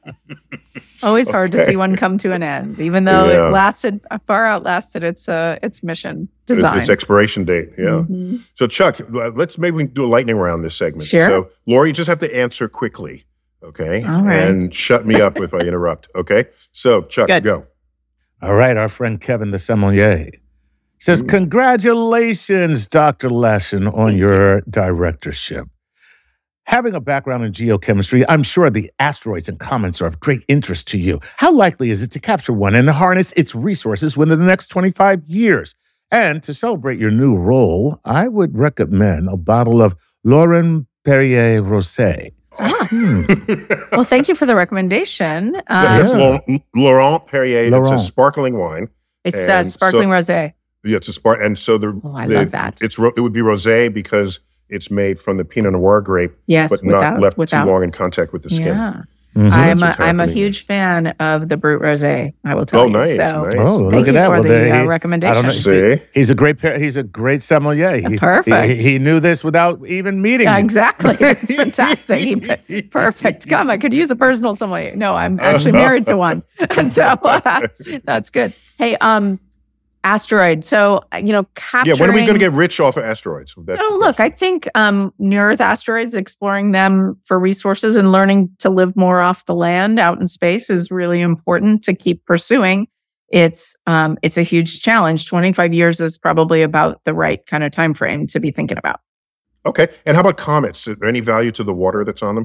Always hard to Okay. see one come to an end, even though Yeah. it lasted far outlasted its uh, its mission It's- design. It's expiration date. Yeah. Mhm. So Chuck, let's maybe we can do a lightning round this segment. Sure. So Lori, you just have to answer quickly. Okay. All right. And shut me up if I interrupt. Okay. So, Chuck, Good. go. All right, our friend Kevin the Sommelier says, congratulations, Doctor Lassen, on Thank your directorship. Having a background in geochemistry, I'm sure the asteroids and comets are of great interest to you. How likely is it to capture one and harness its resources within the next twenty-five years? And to celebrate your new role, I would recommend a bottle of Laurent Perrier Rosé. Ah. Well, thank you for the recommendation. Um, That's Laurent, Laurent Perrier. Laurent. It's a sparkling wine. It And says sparkling so- rosé. Yeah, it's a spark. And so the, Oh, I the- love that. It's ro- it would be rosé because it's made from the Pinot Noir grape, Yes, but without, not left without. too long in contact with the skin. Yeah. Mhm. I'm That's a, what's I'm a happening. huge fan of the Brut Rosé, I will tell Oh, you. nice, So nice. Oh, thank look you at that. for Well, the there uh, he- recommendation. I don't know. See? See, he's a great par- he's a great sommelier. He, Perfect. He, he knew this without even meeting Yeah, you. exactly. It's fantastic. He- Perfect. Come, I could use a personal sommelier. No, I'm actually married to one. so uh, that's good. Hey, um, asteroid. So, uh, you know, capturing... Yeah, when are we going to get rich off of asteroids? That's Oh, the look, question. I think um, near-Earth asteroids, exploring them for resources and learning to live more off the land out in space is really important to keep pursuing. It's um, it's a huge challenge. twenty-five years is probably about the right kind of time frame to be thinking about. Okay. And how about comets? Is there any value to the water that's on them?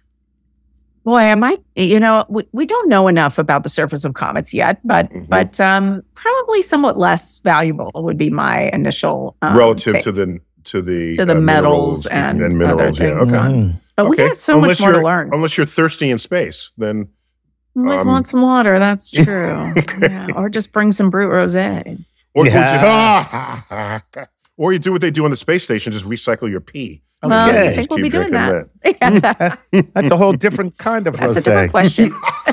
Boy, I might, you know, we, we don't know enough about the surface of comets yet, but Mhm. but um, probably somewhat less valuable would be my initial um, Relative take. to the to the, To the uh, metals minerals and and other minerals. Yeah. things. Okay. Mhm. But we Okay. got so Unless much more to you're- learn. Unless you're thirsty in space, then We always Um, want some water. That's true. Yeah. Or just bring some Brut Rosé. or, Yeah. or you do what they do on the space station, just recycle your pee. Well, Okay. I Just think we'll keep be doing drinking that. Yeah. That's a whole different kind of That's a rosé. different question.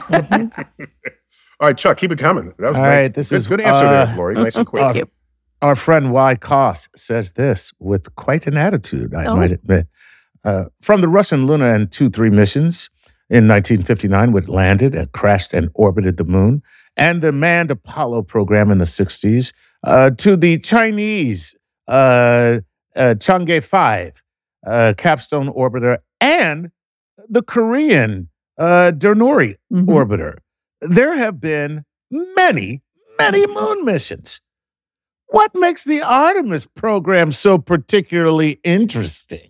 All right, Chuck, keep it coming. That was All nice. right, this good, is, good answer uh, there, Lori. Nice and quick. Thank you. Our friend Y. Koss says this with quite an attitude, I Oh. might admit. Uh, from the Russian Luna and two three missions in nineteen fifty-nine, which landed and crashed and orbited the moon, and the manned Apollo program in the sixties, uh, to the Chinese uh, uh, Chang'e five uh, capstone orbiter and the Korean uh, Durnori Mhm. orbiter. There have been many, many moon missions. What makes the Artemis program so particularly interesting?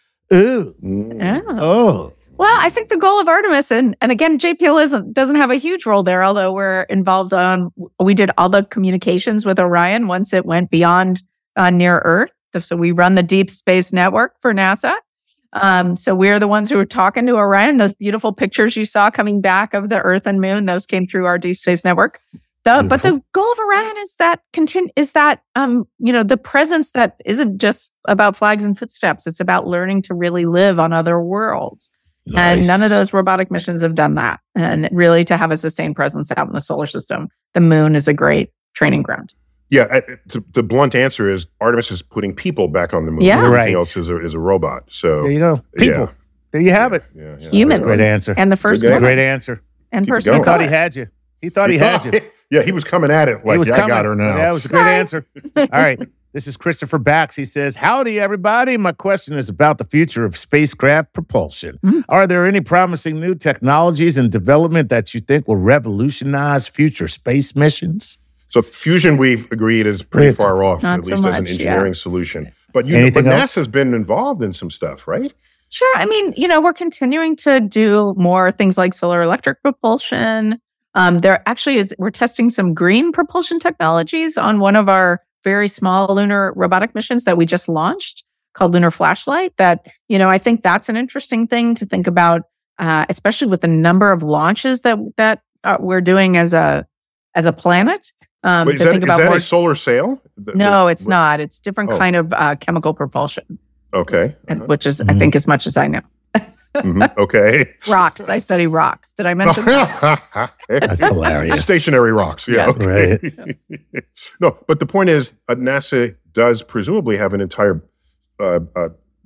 Ooh. Mm. Yeah. Oh. Well, I think the goal of Artemis, and, and again, J P L isn't, doesn't have a huge role there, although we're involved on, we did all the communications with Orion once it went beyond uh, near Earth. So we run the Deep Space Network for NASA. Um, so we're the ones who were talking to Orion. Those beautiful pictures you saw coming back of the Earth and Moon, those came through our Deep Space Network. The, but the goal of Orion is that continue is that um, you know, the presence that isn't just about flags and footsteps. It's about learning to really live on other worlds. And Nice. none of those robotic missions have done that. And really, to have a sustained presence out in the solar system, the moon is a great training ground. Yeah, I- the, the blunt answer is Artemis is putting people back on the moon. Yeah. Everything Right. else is a, is a robot. So There you go. People. Yeah. There you have it. Yeah, yeah. Humans. Great answer. And the first Good woman Great answer. and Keep it person going. of He thought he color. had you. He thought he had you. Yeah, he was coming at it like, he was yeah, coming. I got her now. Yeah, it was a great Right. answer. All right. This is Christopher Bax. He says, howdy, everybody. My question is about the future of spacecraft propulsion. Mm. Are there any promising new technologies in development that you think will revolutionize future space missions? So fusion, we've agreed, is pretty Great. far off, Not at so least as an much, yeah. engineering solution. But you know, Anything but else? NASA's been involved in some stuff, right? Sure. I mean, you know, we're continuing to do more things like solar electric propulsion. Um, there actually is, we're testing some green propulsion technologies on one of our very small lunar robotic missions that we just launched called Lunar Flashlight. That, you know, I think that's an interesting thing to think about, uh, especially with the number of launches that that uh, we're doing as a as a planet. Um, Wait, is to that, think is about that more. a solar sail? The- No, the- it's not. It's different Oh. kind of uh, chemical propulsion, Okay. and, which is, I Mhm. think, as much as I know. Mhm. Okay. Rocks. I study rocks. Did I mention that? That's hilarious. Stationary rocks. Yeah. Yes. Okay. No, but the point is, uh, NASA does presumably have an entire uh, uh,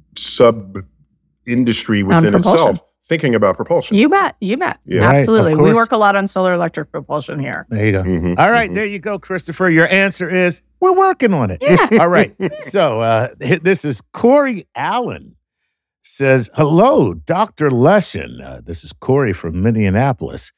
sub industry within propulsion. itself thinking about propulsion. You bet. You bet. Yeah. Right, of Absolutely. We course. work a lot on solar electric propulsion here. There you go. Mhm, All right, mhm. there you go, Christopher. Your answer is we're working on it. Yeah. All right. So uh, h- this is Corey Allen says, hello, Doctor Leshin. Uh, this is Corey from Minneapolis.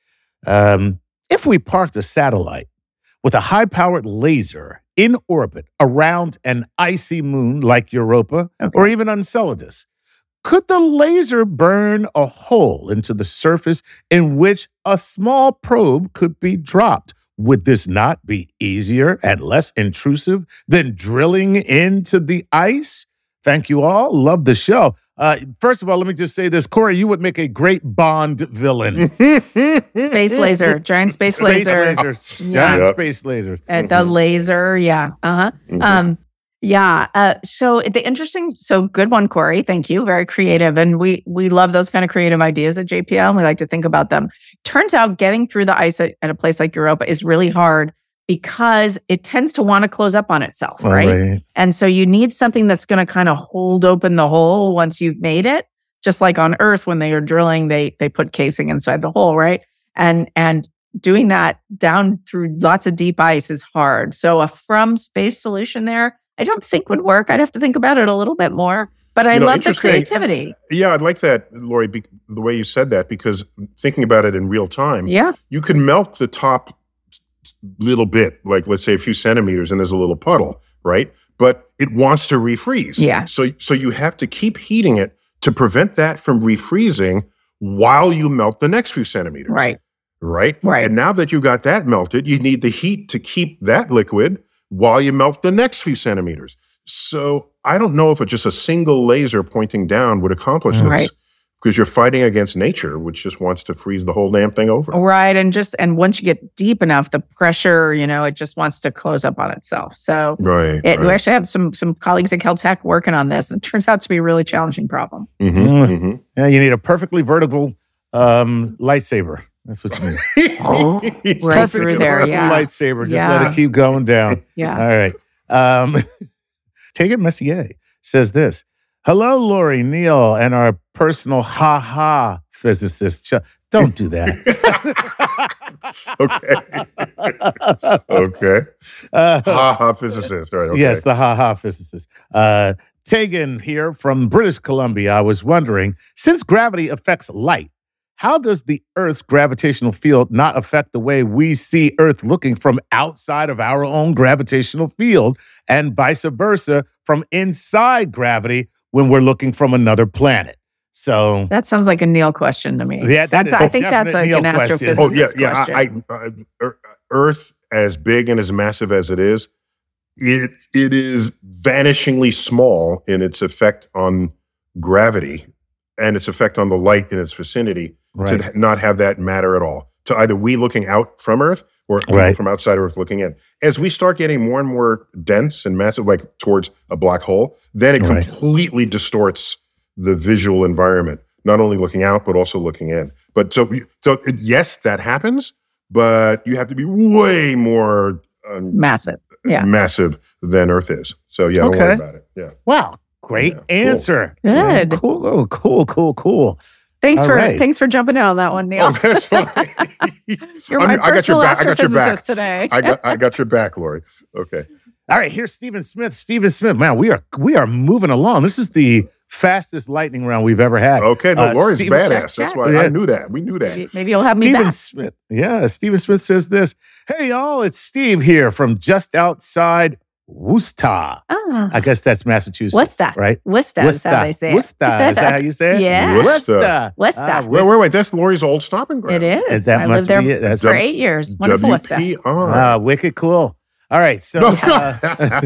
Um, if we parked a satellite with a high-powered laser in orbit around an icy moon like Europa Okay. or even Enceladus, could the laser burn a hole into the surface in which a small probe could be dropped? Would this not be easier and less intrusive than drilling into the ice? Thank you all. Love the show. Uh, first of all, let me just say this. Corey, you would make a great Bond villain. Space laser, giant space, Space laser. lasers. Yeah. Giant Yep. space lasers. Uh, the laser, yeah. Uh-huh. Mhm. Um, yeah. Uh, so the interesting, so good one, Corey. Thank you. Very creative. And we we love those kind of creative ideas at J P L, and we like to think about them. Turns out getting through the ice at, at a place like Europa is really hard because it tends to want to close up on itself, All right? right. And so you need something that's going to kind of hold open the hole once you've made it. Just like on Earth, when they are drilling, they they put casing inside the hole, right? And and doing that down through lots of deep ice is hard. So a from space solution there, I don't think would work. I'd have to think about it a little bit more. But I You know, love the interesting- creativity. Yeah, I'd like that, Lori, be, the way you said that, because thinking about it in real time, Yeah. you can melt the top little bit, like let's say a few centimeters, and there's a little puddle, right? But it wants to refreeze. Yeah. So, so you have to keep heating it to prevent that from refreezing while you melt the next few centimeters. Right. Right? Right. And now that you got that melted, you need the heat to keep that liquid while you melt the next few centimeters. So I don't know if it's just a single laser pointing down would accomplish this. Right. Because you're fighting against nature, which just wants to freeze the whole damn thing over. Right. And just and once you get deep enough, the pressure, you know, it just wants to close up on itself. So Right. it, we right. actually have some some colleagues at Caltech working on this. It turns out to be a really challenging problem. Mhm, Mm. mhm. Yeah, you need a perfectly vertical um, lightsaber. That's what you need. Oh, right Perfect through there. vertical Yeah. lightsaber. Just Yeah. let it keep going down. Yeah. All right. Um, Take it Messier says this. Hello, Lori, Neil, and our personal ha-ha physicist. Ch- Don't do that. Okay. Okay. Uh, Ha ha physicist. Right. Okay. Yes, the ha-ha physicist. Uh, Tegan here from British Columbia. I was wondering, since gravity affects light, how does the Earth's gravitational field not affect the way we see Earth looking from outside of our own gravitational field, and vice versa from inside gravity when we're looking from another planet? So, That sounds like a Neil question to me. Yeah, that that's. is I a think that's definite like Neil an question. astrophysicist Oh yeah, yeah. question. I, I, uh, Ear- Earth, as big and as massive as it is, it it is vanishingly small in its effect on gravity and its effect on the light in its vicinity. right. To not have that matter at all. To either we looking out from Earth or people Right. from outside Earth looking in. As we start getting more and more dense and massive, like towards a black hole, then it Right. completely distorts the visual environment. Not only looking out, but also looking in. But so, so it- yes, that happens, but you have to be way more um, Massive. Yeah. massive than Earth is. So yeah, don't worry Okay. about it. Yeah. Wow. Great Yeah, cool. answer. Good. Cool. Oh, cool, cool, cool. Thanks All for right. thanks for jumping in on that one, Neil. Oh, that's fine. You're I my mean, I got your personal back. I got your back. astrophysicist today. I got I got your back, Lori. Okay. All right, here's Stephen Smith. Stephen Smith, man, we are we are moving along. This is the fastest lightning round we've ever had. Okay, no, Uh, Lori's Steve- badass. check, That's check. why Yeah. I knew that. We knew that. Maybe- Maybe you'll have me Stephen back. Smith. Yeah, Stephen Smith says this. Hey, y'all, it's Steve here from just outside Worcester. Ah, I guess that's Massachusetts. Worcester. Right? Worcester is how they say it. Worcester. Is that how you say it? Yeah. Worcester. Worcester. Ah, Wait, wait, wait. That's Lori's old stomping ground. It is. That I must lived there be it. That's for W- eight years. Wonderful Worcester. W P R. Ah, wicked cool. All right, so No. uh,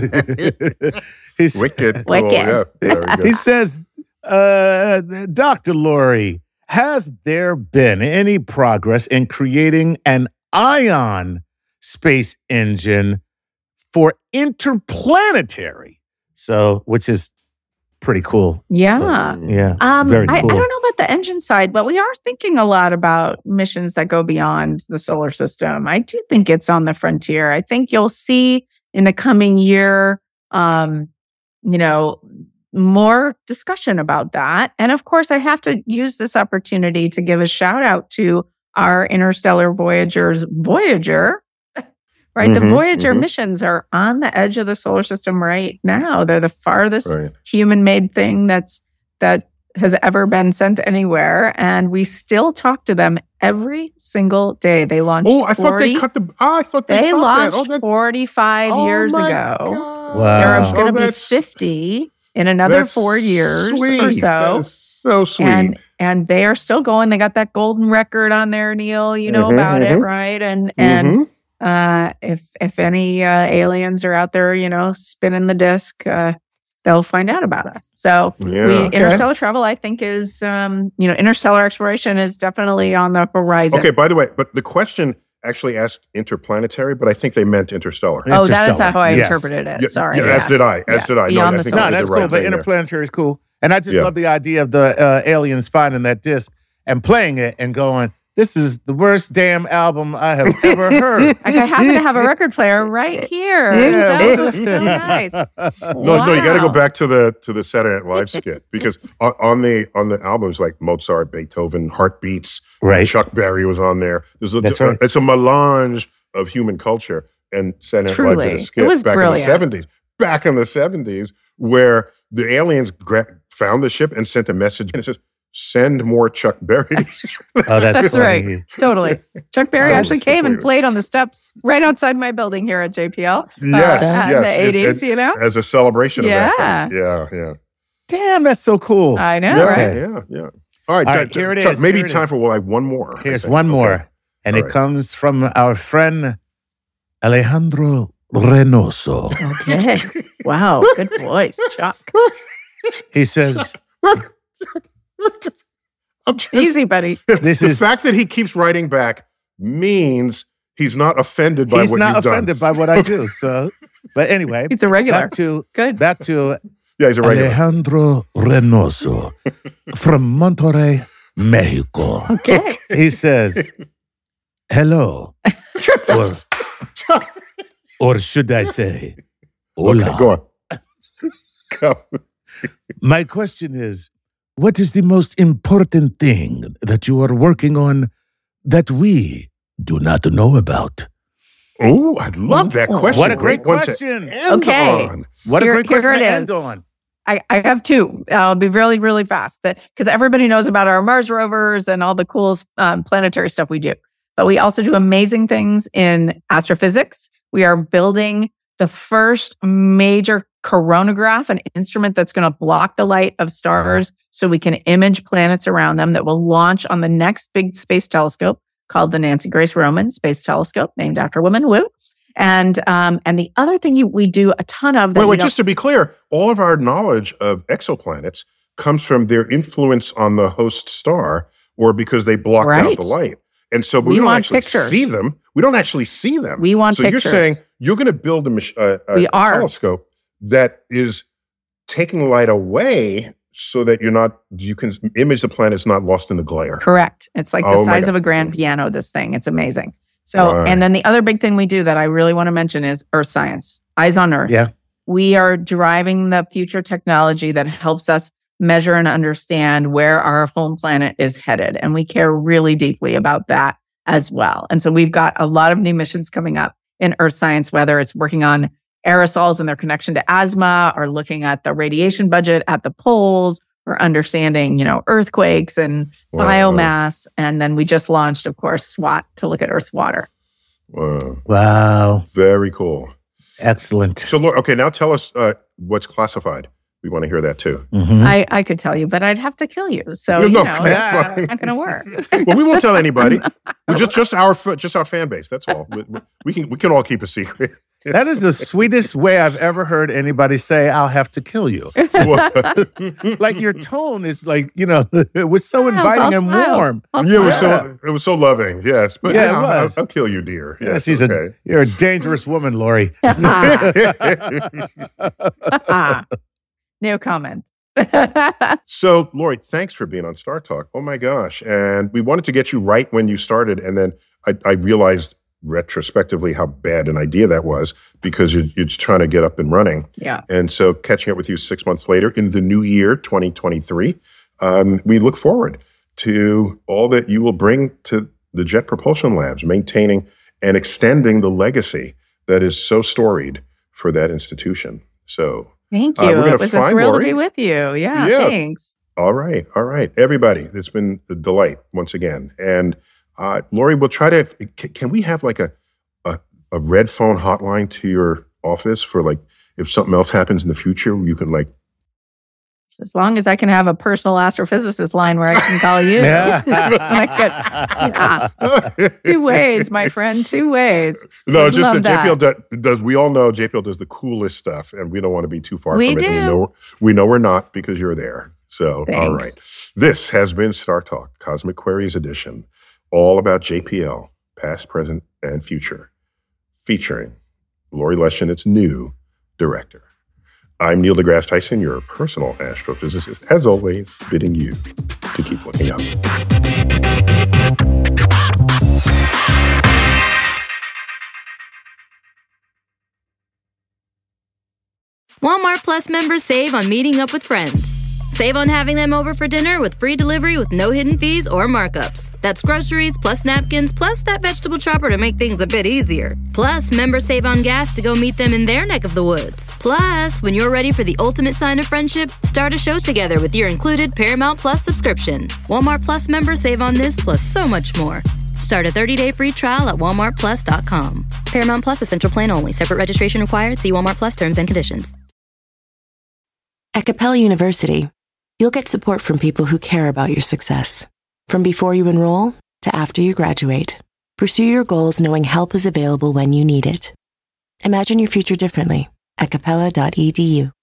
he's, Wicked. Cool. Wicked. Yeah, very he good. says, uh, Doctor Lori, has there been any progress in creating an ion space engine for interplanetary? So, which is pretty cool. Yeah. Yeah. Um, Very I, I cool. don't know about the engine side, but we are thinking a lot about missions that go beyond the solar system. I do think it's on the frontier. I think you'll see in the coming year, um, you know, more discussion about that. And of course, I have to use this opportunity to give a shout out to our interstellar Voyagers, Voyager. Right. The Mhm, Voyager mhm. missions are on the edge of the solar system right now. They're the farthest Right. human-made thing that's that has ever been sent anywhere, and we still talk to them every single day. They launched. Oh, I thought forty they cut the. Oh, I thought they, They stopped launched that. Oh, that, forty-five oh years my ago. God. Wow. They're going to Oh, be that's- fifty in another that's four years sweet. or so. That is so sweet. And and they are still going. They got that golden record on there, Neil. You know Mhm, about it, mhm. right? And and Mhm. uh, if if any uh, aliens are out there, you know, spinning the disc, uh, they'll find out about us. So Yeah. we Okay. interstellar travel, I think, is um, you know, interstellar exploration is definitely on the horizon. Okay, by the way, but the question actually asked interplanetary, but I think they meant interstellar. Yeah. Oh, that is Interstellar. how I Yes. interpreted it. Yeah, Sorry. yeah, as yes. did I. As Yes. did I. No, Beyond I the think No, that was that's the right cool. The thing there. interplanetary is cool. And I just Yeah. love the idea of the uh, aliens finding that disc and playing it and going, this is the worst damn album I have ever heard. Like I happen to have a record player right here. Yeah. So, so nice. No, no, you got to go Wow. back to the to the Saturday Night Live skit because on, on the on the albums like Mozart, Beethoven, Heartbeats, Right. Chuck Berry was on there. There's a, That's right. It's a melange of human culture, and Saturday Night Live did Truly. a It skit was back brilliant. in the seventies. Back in the seventies, where the aliens gra- found the ship and sent a message, and it says, "Send more Chuck Berrys." Oh, that's, That's funny. right. Totally. Chuck Berry That actually was came and super. played on the steps right outside my building here at J P L. Yes, uh, yes. In the It- eighties, it- you know? as a celebration of that. Yeah. Thing. Yeah, yeah. Damn, that's so cool. I know, yeah, right? yeah, yeah. All right, All uh, right, here it Chuck, is, Maybe here it time is. for well, like one more. I Here's think. one Okay. more. And All it right. comes from our friend Alejandro Reynoso. Okay. Wow. Good voice, Chuck. He says, I'm just- Easy, buddy. this the is, fact that he keeps writing back means he's not offended by he's what not you've offended by what I do. So, but anyway, He's a regular. back to, Good. back to done. Yeah, he's a regular. Alejandro Reynoso from Monterrey, Mexico. Okay. He says, hello, or, or should I say, hola. Okay, go on. Go. My question is, what is the most important thing that you are working on that we do not know about? Oh, I love that Oh, question. What a great one to question. end Okay. on. What a Here- great question here it to end is. on. I, I have two. I'll be really, really fast. That because everybody knows about our Mars rovers and all the cool um, planetary stuff we do, but we also do amazing things in astrophysics. We are building the first major coronagraph, an instrument that's going to block the light of stars, so we can image planets around them. That will launch on the next big space telescope called the Nancy Grace Roman Space Telescope, named after a woman. Woo! And um, and the other thing you, we do a ton of. That Wait, you wait, don't- just to be clear, all of our knowledge of exoplanets comes from their influence on the host star or because they blocked out Right. the light. And so but we, We don't want actually pictures. see them. We don't actually see them. We want so pictures. you're saying you're going to build a, mach- a, a, We a are. telescope that is taking light away so that you're not, you can image the planets not lost in the glare. Correct. It's like the Oh my size God. of a grand piano, this thing. It's amazing. So, Right. and then the other big thing we do that I really want to mention is Earth science, eyes on Earth. Yeah. We are driving the future technology that helps us measure and understand where our home planet is headed. And we care really deeply about that as well. And so we've got a lot of new missions coming up in Earth science, whether it's working on aerosols and their connection to asthma, or looking at the radiation budget at the poles, or understanding, you know, earthquakes and Wow. biomass. And then we just launched, of course, SWAT to look at Earth's water. Wow. Wow. Very cool. Excellent. So, Laura, okay, now tell us uh, what's classified. We want to hear that too. Mhm. I, I could tell you, but I'd have to kill you. So, No, you no, know, that's it's fine. not going to work. Well, we won't tell anybody. We're just just our f- just our fan base. That's all. We, we- we can we can all keep a secret. That is the sweetest way I've ever heard anybody say, I'll have to kill you. Like your tone is like, you know, it was so Smiles, inviting all and smiles, warm. all Yeah, it was smiles. so it was so loving. Yes, but Yeah, yeah, it I'll, was. I'll, I'll kill you, dear. Yes, Yes, he's okay. a, you're a dangerous woman, Lori. No comment. So, Lori, thanks for being on Star Talk. Oh my gosh! And we wanted to get you right when you started, and then I, I realized retrospectively how bad an idea that was because you're, you're just trying to get up and running. Yeah. And so, catching up with you six months later in the new year, twenty twenty-three, um, we look forward to all that you will bring to the Jet Propulsion Labs, maintaining and extending the legacy that is so storied for that institution. So. Thank Uh, you. we're gonna It was a find thrill Lori. to be with you. Yeah, Yeah. thanks. All right. All right. Everybody, it's been a delight once again. And uh, Lori, we'll try to, can we have like a, a, a red phone hotline to your office for like, if something else happens in the future, you can like. As long as I can have a personal astrophysicist line where I can call you. I could, yeah. Two ways, my friend, two ways. No, it's We'd just love that J P L that. does, does, we all know J P L does the coolest stuff and we don't want to be too far We from it. And do. we know, we know we're not because you're there. So, Thanks. all right. This has been Star Talk, Cosmic Queries Edition, all about J P L, past, present, and future, featuring Lori Leshinitz, new director. I'm Neil deGrasse Tyson, your personal astrophysicist, as always, bidding you to keep looking up. Walmart Plus members save on meeting up with friends. Save on having them over for dinner with free delivery with no hidden fees or markups. That's groceries, plus napkins, plus that vegetable chopper to make things a bit easier. Plus, members save on gas to go meet them in their neck of the woods. Plus, when you're ready for the ultimate sign of friendship, start a show together with your included Paramount Plus subscription. Walmart Plus members save on this plus so much more. Start a thirty-day free trial at walmart plus dot com. Paramount Plus Essential Plan only. Separate registration required. See Walmart Plus terms and conditions. At Capella University, you'll get support from people who care about your success. From before you enroll to after you graduate, pursue your goals knowing help is available when you need it. Imagine your future differently at capella dot e d u.